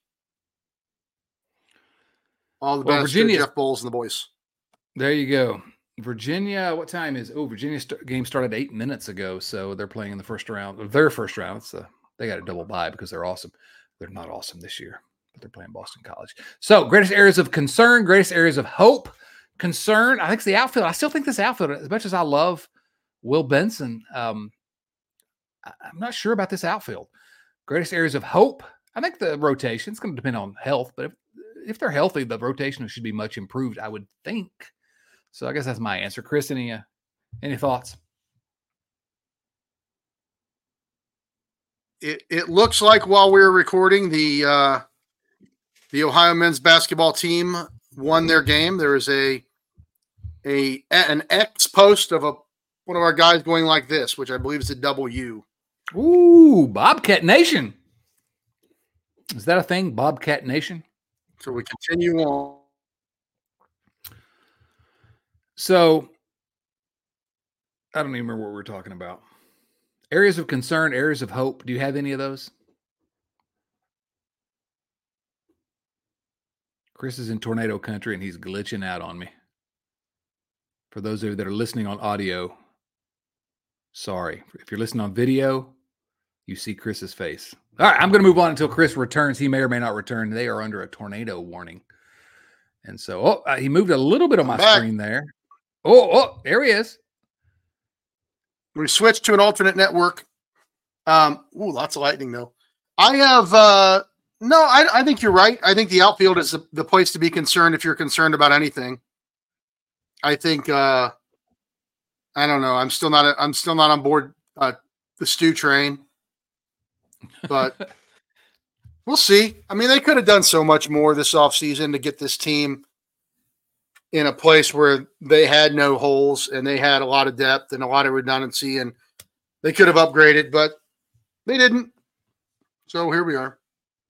all the best to Jeff Bowles and the boys. There you go. Virginia, what time is? Virginia's game started 8 minutes ago, so they're playing in the first round. Their first round. They got a double bye because they're awesome. They're not awesome this year, but they're playing Boston College. So, greatest areas of concern, greatest areas of hope. Concern, I think it's the outfield. I still think this outfield, as much as I love Will Benson, I'm not sure about this outfield. Greatest areas of hope. I think the rotation is going to depend on health, but if they're healthy, the rotation should be much improved, I would think. So I guess that's my answer. Chris, any thoughts? It looks like while we were recording, the Ohio men's basketball team won their game. There is an X post of one of our guys going like this, which I believe is a W. Ooh, Bobcat Nation. Is that a thing, Bobcat Nation? So we continue on. So I don't even remember what we're talking about. Areas of concern, areas of hope. Do you have any of those? Chris is in tornado country and he's glitching out on me. For those of you that are listening on audio, sorry. If you're listening on video, you see Chris's face. All right, I'm going to move on until Chris returns. He may or may not return. They are under a tornado warning. And so, he moved a little bit on my screen there. There he is. We switched to an alternate network. Lots of lightning though. I have I think you're right. I think the outfield is the place to be concerned if you're concerned about anything. I think I don't know. I'm still not on board the stew train. But we'll see. I mean, they could have done so much more this offseason to get this team in a place where they had no holes and they had a lot of depth and a lot of redundancy, and they could have upgraded, but they didn't. So here we are.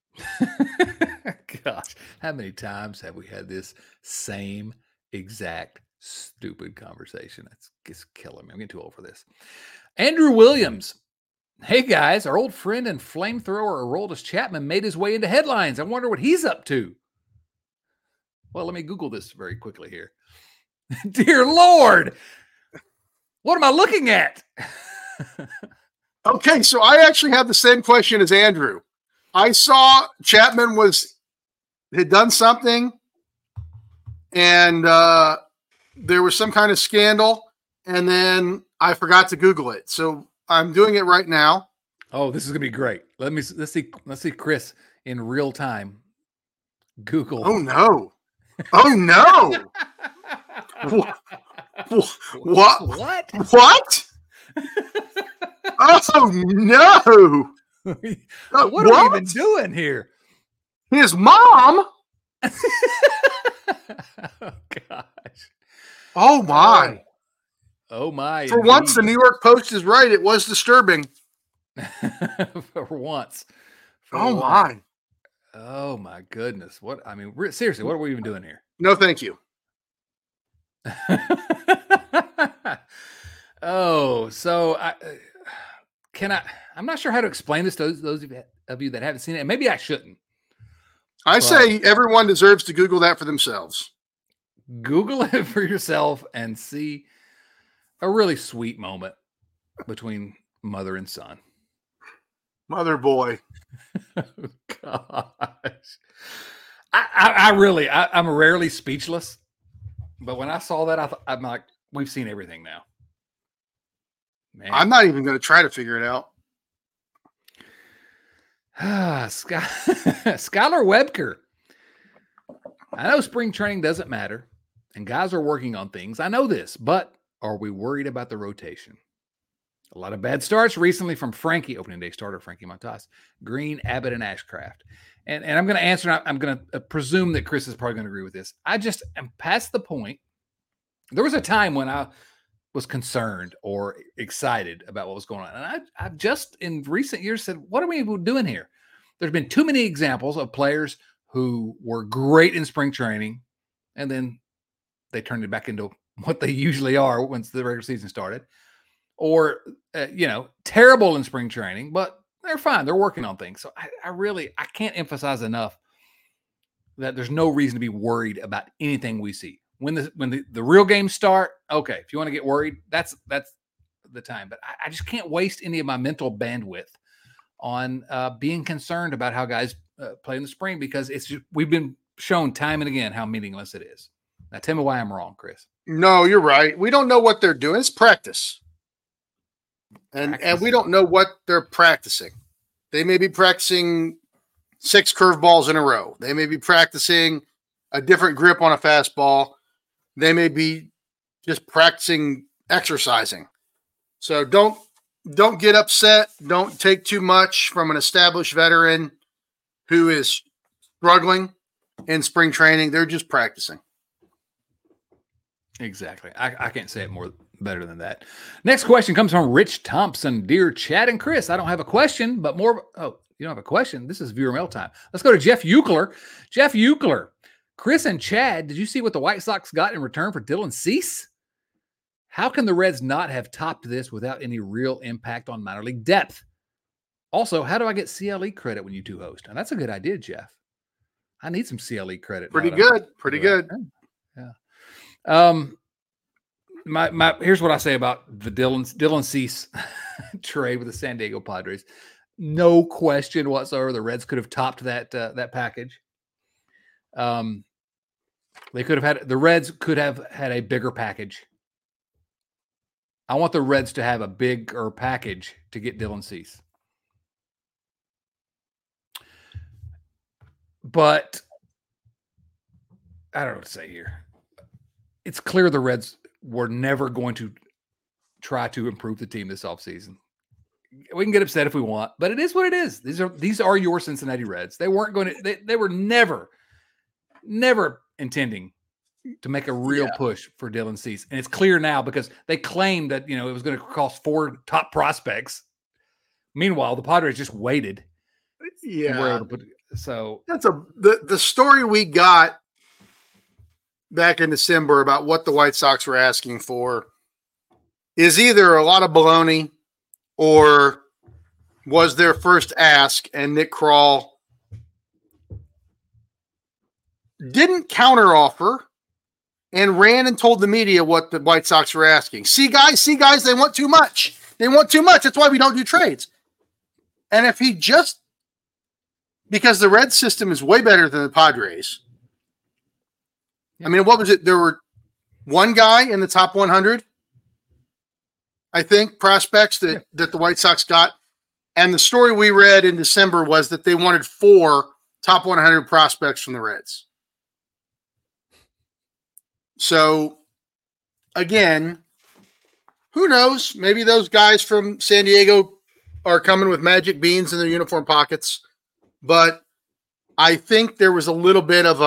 Gosh, how many times have we had this same exact stupid conversation? It's killing me. I'm getting too old for this. Andrew Williams. Hey guys, our old friend and flamethrower Aroldis Chapman made his way into headlines. I wonder what he's up to. Well, let me Google this very quickly here. Dear Lord, what am I looking at? Okay, so I actually have the same question as Andrew. I saw Chapman had done something, and there was some kind of scandal, and then I forgot to Google it. So I'm doing it right now. Oh, this is gonna be great. Let's see Chris in real time. Google. Oh no! Oh no! What? What? Oh no! What are we even doing here? His mom? Oh gosh! Oh my! Oh my! For once, the New York Post is right. It was disturbing. For once. My! Oh my goodness! What? I mean, seriously, what are we even doing here? No, thank you. So I'm not sure how to explain this to those of you that haven't seen it. And maybe I shouldn't. I say everyone deserves to Google that for themselves. Google it for yourself and see. a really sweet moment between mother and son. Mother boy. Gosh. I'm rarely speechless, but when I saw that, I'm like, we've seen everything now. Man. I'm not even going to try to figure it out. Skylar Webker. I know spring training doesn't matter and guys are working on things. I know this, but are we worried about the rotation? A lot of bad starts recently from Frankie, opening day starter Frankie Montas, Green, Abbott, and Ashcraft. And I'm going to answer, I'm going to presume that Chris is probably going to agree with this. I just am past the point. There was a time when I was concerned or excited about what was going on. And I've just in recent years said, what are we doing here? There's been too many examples of players who were great in spring training, and then they turned it back into what they usually are once the regular season started. Or, terrible in spring training, but they're fine. They're working on things. So I can't emphasize enough that there's no reason to be worried about anything we see. When the real games start, okay, if you want to get worried, that's the time. But I just can't waste any of my mental bandwidth on being concerned about how guys play in the spring, because we've been shown time and again how meaningless it is. Now, tell me why I'm wrong, Chris. No, you're right. We don't know what they're doing. It's practice. And we don't know what they're practicing. They may be practicing 6 curveballs in a row. They may be practicing a different grip on a fastball. They may be just practicing exercising. So don't get upset. Don't take too much from an established veteran who is struggling in spring training. They're just practicing. Exactly. I can't say it more better than that. Next question comes from Rich Thompson. Dear Chad and Chris, I don't have a question, but more. Oh, you don't have a question? This is viewer mail time. Let's go to Jeff Eucler. Jeff Eucler. Chris and Chad, did you see what the White Sox got in return for Dylan Cease? How can the Reds not have topped this without any real impact on minor league depth? Also, how do I get CLE credit when you two host? And that's a good idea, Jeff. I need some CLE credit. Pretty good. Yeah. Here's what I say about the Dylan Cease trade with the San Diego Padres. No question whatsoever, the Reds could have topped that package. The Reds could have had a bigger package. I want the Reds to have a bigger package to get Dylan Cease. But I don't know what to say here. It's clear the Reds were never going to try to improve the team this offseason. We can get upset if we want, but it is what it is. These are your Cincinnati Reds. They weren't going to. They were never intending to make a real push for Dylan Cease, and it's clear now because they claimed that it was going to cost 4 top prospects. Meanwhile, the Padres just waited. Yeah. So that's the story we got back in December about what the White Sox were asking for is either a lot of baloney or was their first ask, and Nick Krall didn't counteroffer and ran and told the media what the White Sox were asking. See, guys, they want too much. That's why we don't do trades. And if he just, because the Red system is way better than the Padres. I mean, what was it? There were one guy in the top 100, I think, prospects that the White Sox got. And the story we read in December was that they wanted 4 top 100 prospects from the Reds. So, again, who knows? Maybe those guys from San Diego are coming with magic beans in their uniform pockets. But I think there was a little bit of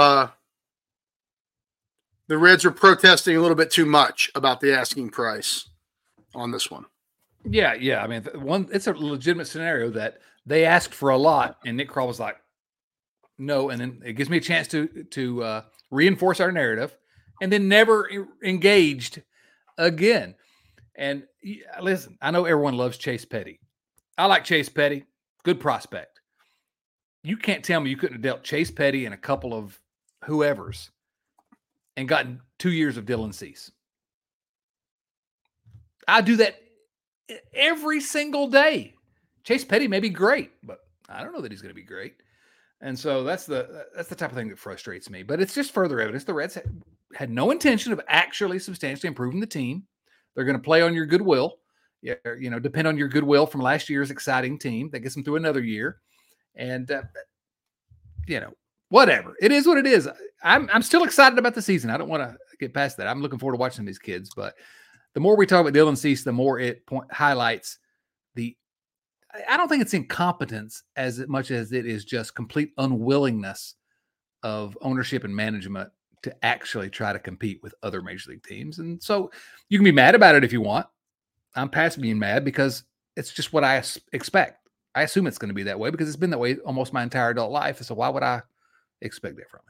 the Reds were protesting a little bit too much about the asking price on this one. Yeah. I mean, it's a legitimate scenario that they asked for a lot, and Nick Krall was like, no, and then it gives me a chance to reinforce our narrative, and then never engaged again. And listen, I know everyone loves Chase Petty. I like Chase Petty. Good prospect. You can't tell me you couldn't have dealt Chase Petty and a couple of whoever's and gotten 2 years of Dylan Cease. I do that every single day. Chase Petty may be great, but I don't know that he's going to be great. And so that's the type of thing that frustrates me. But it's just further evidence the Reds had no intention of actually substantially improving the team. They're going to play on your goodwill. Yeah, depend on your goodwill from last year's exciting team that gets them through another year. And whatever. It is what it is. I'm still excited about the season. I don't want to get past that. I'm looking forward to watching these kids. But the more we talk about Dylan Cease, the more it highlights I don't think it's incompetence as much as it is just complete unwillingness of ownership and management to actually try to compete with other major league teams. And so you can be mad about it if you want. I'm past being mad because it's just what I expect. I assume it's going to be that way because it's been that way almost my entire adult life. So why would I expect differently?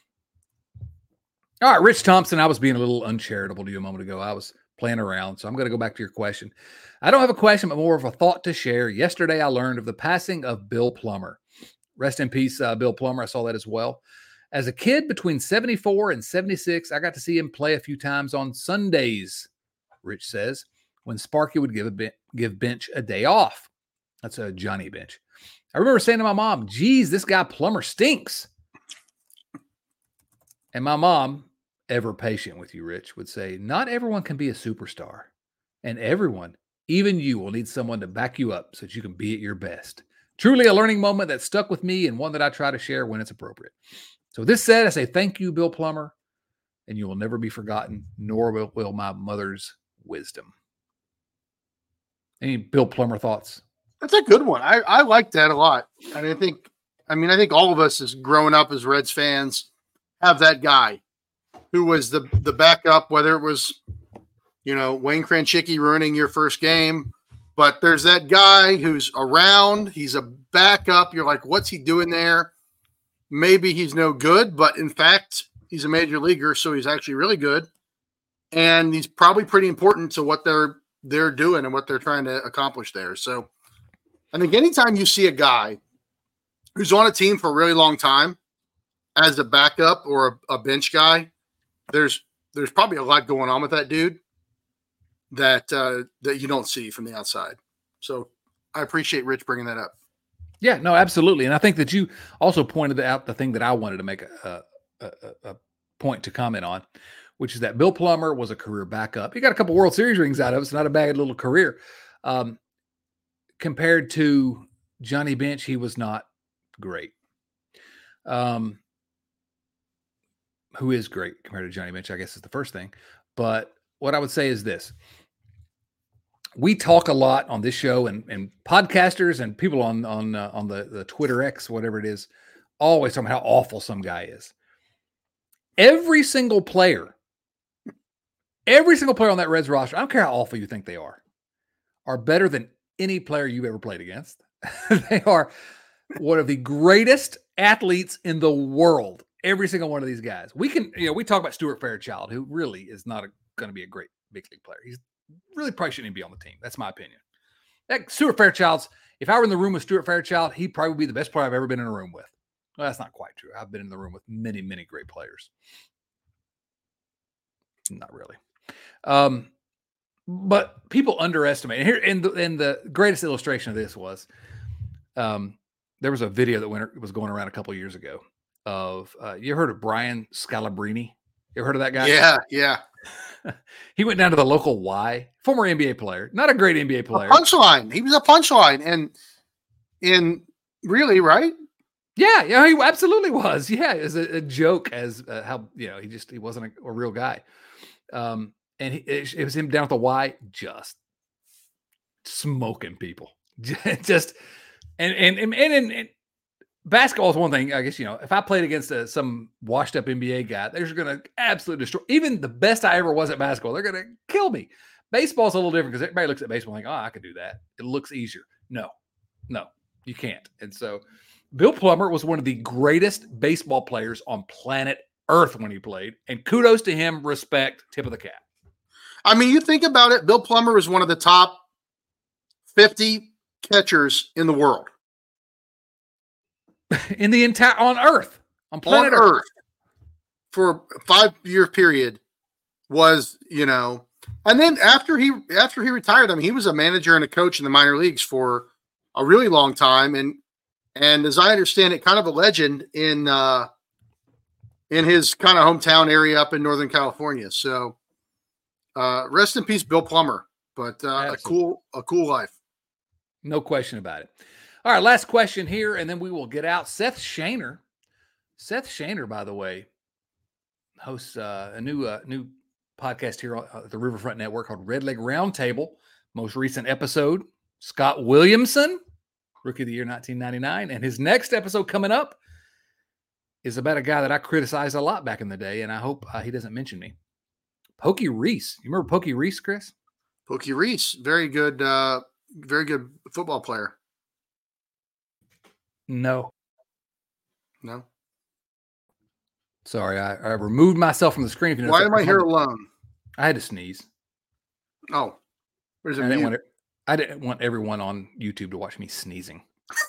All right, Rich Thompson, I was being a little uncharitable to you a moment ago. I was playing around, so I'm going to go back to your question. I don't have a question, but more of a thought to share. Yesterday, I learned of the passing of Bill Plummer. Rest in peace, Bill Plummer. I saw that as well. As a kid between 74 and 76, I got to see him play a few times on Sundays, Rich says, when Sparky would give Bench a day off. That's a Johnny Bench. I remember saying to my mom, geez, this guy Plummer stinks. And my mom, ever patient with you, Rich, would say, not everyone can be a superstar. And everyone, even you, will need someone to back you up so that you can be at your best. Truly a learning moment that stuck with me and one that I try to share when it's appropriate. So this said, I say thank you, Bill Plummer, and you will never be forgotten, nor will my mother's wisdom. Any Bill Plummer thoughts? That's a good one. I like that a lot. And I think all of us as growing up as Reds fans have that guy who was the backup, whether it was, Wayne Kranchicki ruining your first game, but there's that guy who's around. He's a backup. You're like, what's he doing there? Maybe he's no good, but in fact, he's a major leaguer, so he's actually really good. And he's probably pretty important to what they're doing and what they're trying to accomplish there. So I think anytime you see a guy who's on a team for a really long time as a backup or a bench guy, there's probably a lot going on with that dude that you don't see from the outside. So I appreciate Rich bringing that up. Yeah, no, absolutely. And I think that you also pointed out the thing that I wanted to make a point to comment on, which is that Bill Plummer was a career backup. He got a couple World Series rings out of it. It's not a bad little career. Compared to Johnny Bench, he was not great. Who is great compared to Johnny Bench, I guess is the first thing. But what I would say is this. We talk a lot on this show and podcasters and people on the Twitter X, whatever it is, always talking about how awful some guy is. Every single player on that Reds roster, I don't care how awful you think they are better than any player you've ever played against. They are one of the greatest athletes in the world. Every single one of these guys. We talk about Stuart Fairchild, who really is not going to be a great big league player. He's really probably shouldn't even be on the team. That's my opinion. Stuart Fairchild's, if I were in the room with Stuart Fairchild, he'd probably be the best player I've ever been in a room with. Well, that's not quite true. I've been in the room with many, many great players. Not really. But people underestimate. And here, and the greatest illustration of this was, there was a video that was going around a couple of years ago of, you heard of Brian Scalabrine? You ever heard of that guy? Yeah. He went down to the local Y, former NBA player, not a great NBA player. Punchline. He was a punchline, and really, right? Yeah, he absolutely was. Yeah, it was a joke as how he wasn't a real guy. And it was him down at the Y, just smoking people, just and basketball is one thing. I guess if I played against some washed up NBA guy, they're going to absolutely destroy. Even the best I ever was at basketball, they're going to kill me. Baseball's a little different because everybody looks at baseball and think, I could do that. It looks easier. No, you can't. And so Bill Plummer was one of the greatest baseball players on planet Earth when he played. And kudos to him, respect, tip of the cap. I mean, you think about it, Bill Plummer was one of the top 50 catchers in the world. In the entire, on Earth, on planet Earth. For a 5-year period was, And then after he retired, I mean, he was a manager and a coach in the minor leagues for a really long time, and as I understand it, kind of a legend in his kind of hometown area up in Northern California. So, rest in peace, Bill Plummer. But a cool life. No question about it. All right, last question here, and then we will get out. Seth Shaner, by the way, hosts a new podcast here at the Riverfront Network called Red Leg Roundtable. Most recent episode, Scott Williamson, Rookie of the Year 1999. And his next episode coming up is about a guy that I criticized a lot back in the day, and I hope he doesn't mention me. Pokey Reese. You remember Pokey Reese, Chris? Pokey Reese, very good football player. No. Sorry, I removed myself from the screen. Why am I here alone? I had to sneeze. Oh, where's it? I didn't want everyone on YouTube to watch me sneezing.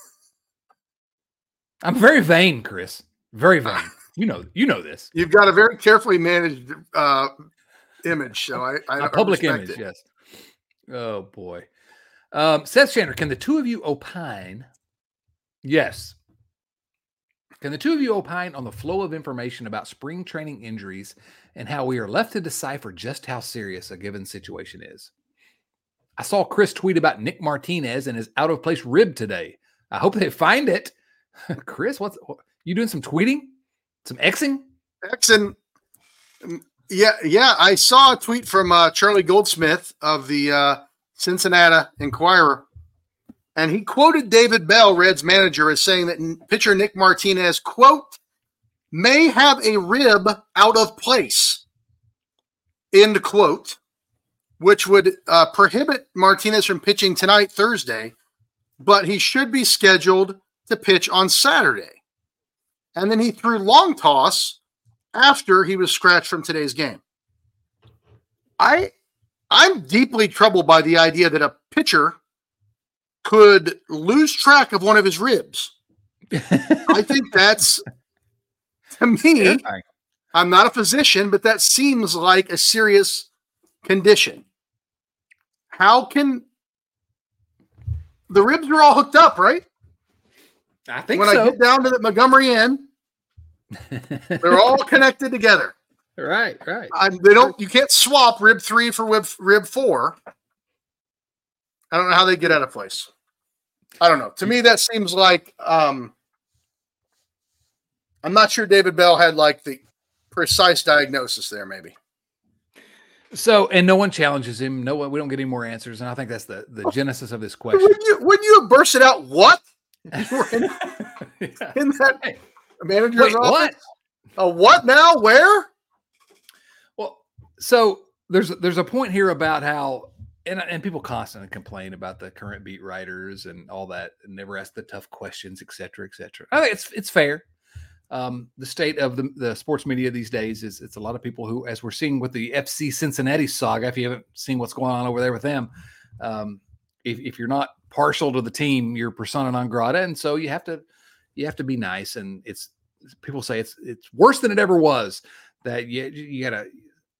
I'm very vain, Chris. Very vain. You know this. You've got a very carefully managed image, so I public image. It. Yes. Oh boy. Seth Shaner, can the two of you opine? Yes. Can the two of you opine on the flow of information about spring training injuries and how we are left to decipher just how serious a given situation is? I saw Chris tweet about Nick Martinez and his out-of-place rib today. I hope they find it. Chris, what you doing some tweeting? Some Xing? Xing. Yeah. I saw a tweet from Charlie Goldsmith of the Cincinnati Enquirer. And he quoted David Bell, Reds manager, as saying that pitcher Nick Martinez, quote, may have a rib out of place, end quote, which would prohibit Martinez from pitching tonight, Thursday, but he should be scheduled to pitch on Saturday. And then he threw long toss after he was scratched from today's game. I'm deeply troubled by the idea that a pitcher could lose track of one of his ribs. I think that's, to me, I'm not a physician, but that seems like a serious condition. How can the ribs are all hooked up, right? I think when I get down to the Montgomery Inn, they're all connected together. Right. You can't swap rib 3 for rib 4. I don't know how they get out of place. I don't know. To me, that seems like I'm not sure David Bell had like the precise diagnosis there, maybe. So, and no one challenges him. No one. We don't get any more answers, and I think that's the genesis of this question. Wouldn't you have bursted out? What? In that manager's office? What? A what now? Where? Well, so there's a point here about how. And people constantly complain about the current beat writers and all that, and never ask the tough questions, et cetera, et cetera. I think it's fair. The state of the sports media these days is it's a lot of people who, as we're seeing with the FC Cincinnati saga, if you haven't seen what's going on over there with them, if you're not partial to the team, you're persona non grata, and so you have to be nice. And people say it's worse than it ever was. That you gotta.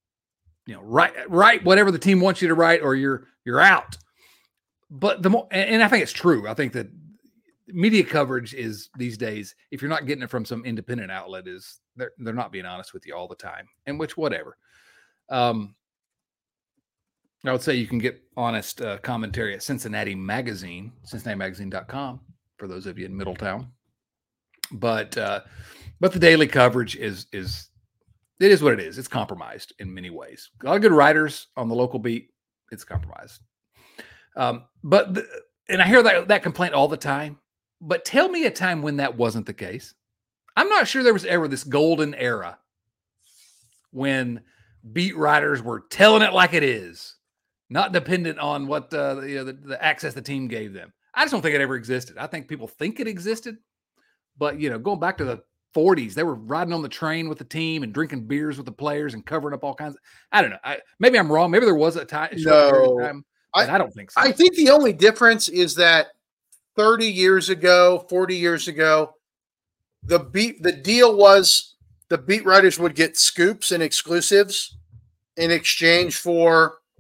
Write whatever the team wants you to write, or you're out. But and I think it's true. I think that media coverage is these days, if you're not getting it from some independent outlet, is they're not being honest with you all the time. And which whatever. I would say you can get honest commentary at Cincinnati Magazine, CincinnatiMagazine.com for those of you in Middletown. But the daily coverage is it is what it is. It's compromised in many ways. A lot of good writers on the local beat. It's compromised. And I hear that complaint all the time. But tell me a time when that wasn't the case. I'm not sure there was ever this golden era when beat writers were telling it like it is, not dependent on what the access the team gave them. I just don't think it ever existed. I think people think it existed, but going back to the 40s, they were riding on the train with the team and drinking beers with the players and covering up all kinds of. I don't know. Maybe I'm wrong. Maybe there was a time. No, I don't think so. I think the only difference is that 30 years ago, 40 years ago, the deal was the beat writers would get scoops and exclusives in exchange for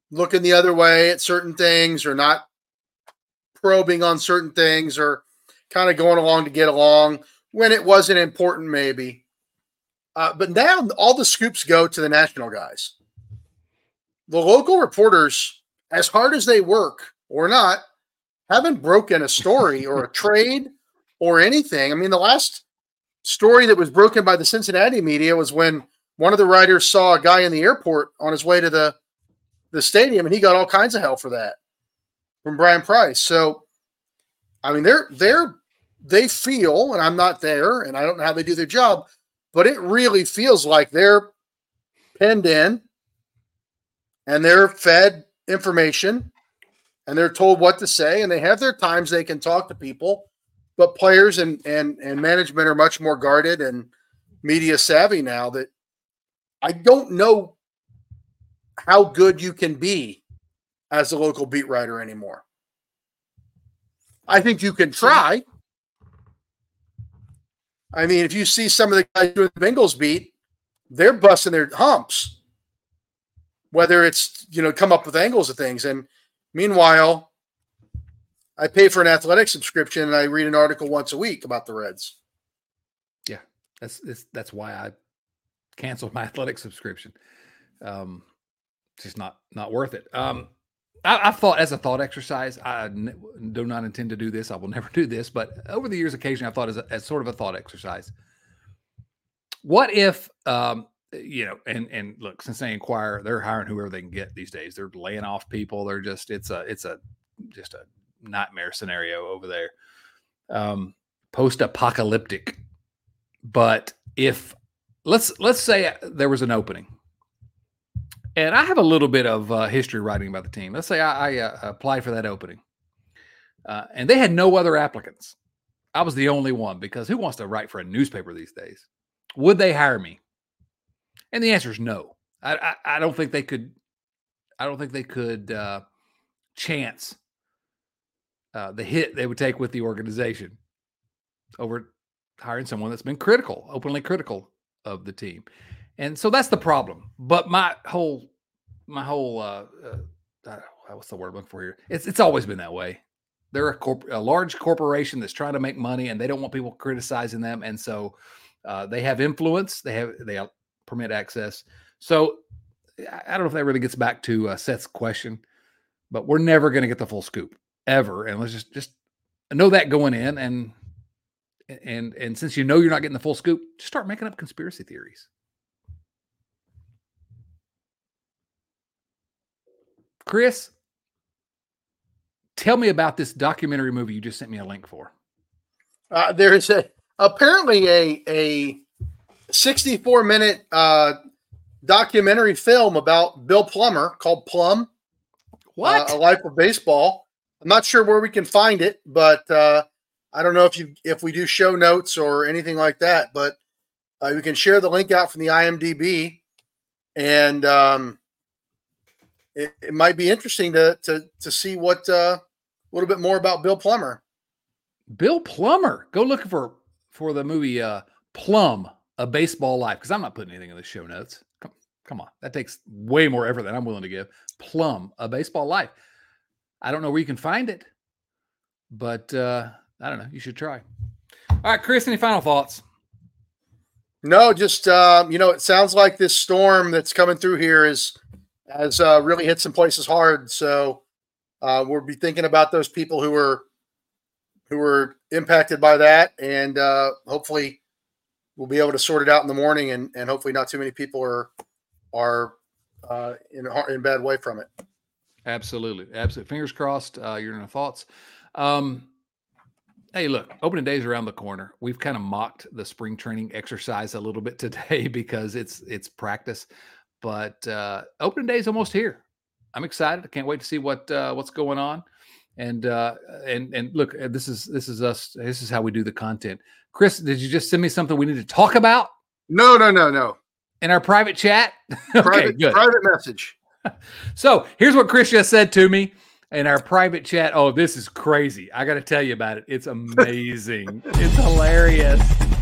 looking the other way at certain things, or not probing on certain things, or kind of going along to get along when it wasn't important, maybe. But now all the scoops go to the national guys. The local reporters, as hard as they work or not, haven't broken a story or a trade or anything. I mean, the last story that was broken by the Cincinnati media was when one of the writers saw a guy in the airport on his way to the stadium, and he got all kinds of hell for that from Brian Price. So, I mean, they feel, and I'm not there, and I don't know how they do their job, but it really feels like they're penned in and they're fed information and they're told what to say, and they have their times they can talk to people, but players and management are much more guarded and media savvy now. That I don't know how good you can be as a local beat writer anymore. I think you can try. I mean, if you see some of the guys doing the Bengals beat, they're busting their humps, whether it's, come up with angles of things. And meanwhile, I pay for an athletic subscription and I read an article once a week about the Reds. Yeah, that's why I canceled my athletic subscription. It's just not worth it. I thought, as a thought exercise, I do not intend to do this. I will never do this. But over the years, occasionally, I thought as sort of a thought exercise. What if, and look, Cincinnati Enquirer, they're hiring whoever they can get these days. They're laying off people. They're just, it's a nightmare scenario over there. Post-apocalyptic. But if, let's say there was an opening. And I have a little bit of history writing about the team. Let's say I applied for that opening. And they had no other applicants. I was the only one, because who wants to write for a newspaper these days? Would they hire me? And the answer is no. I don't think they could. I don't think they could chance the hit they would take with the organization over hiring someone that's been openly critical of the team. And so that's the problem. But my whole what's the word I'm looking for here? It's always been that way. They're a large corporation that's trying to make money, and they don't want people criticizing them. And so they have influence. They permit access. So I don't know if that really gets back to Seth's question, but we're never going to get the full scoop ever. And let's just know that going in. And since you're not getting the full scoop, just start making up conspiracy theories. Chris, tell me about this documentary movie you just sent me a link for. There is apparently a 64-minute documentary film about Bill Plummer called Plum. What? A Life of Baseball. I'm not sure where we can find it, but I don't know if we do show notes or anything like that. But we can share the link out from the IMDb, and it might be interesting to see what a little bit more about Bill Plummer. Bill Plummer. Go look for the movie Plum, A Baseball Life, because I'm not putting anything in the show notes. Come on. That takes way more effort than I'm willing to give. Plum, A Baseball Life. I don't know where you can find it, but I don't know. You should try. All right, Chris, any final thoughts? No, just, it sounds like this storm that's coming through here has really hit some places hard. So we'll be thinking about those people who were impacted by that, and hopefully we'll be able to sort it out in the morning, and hopefully not too many people are in bad way from it. Absolutely. Fingers crossed. Your thoughts. Hey, look, opening day is around the corner. We've kind of mocked the spring training exercise a little bit today because it's practice. But opening day is almost here. I'm excited. I can't wait to see what's going on. And look, this is us. This is how we do the content. Chris, did you just send me something we need to talk about? No. In our private chat? Okay, good. Private message. So here's what Chris just said to me in our private chat. Oh, this is crazy. I got to tell you about it. It's amazing. It's hilarious.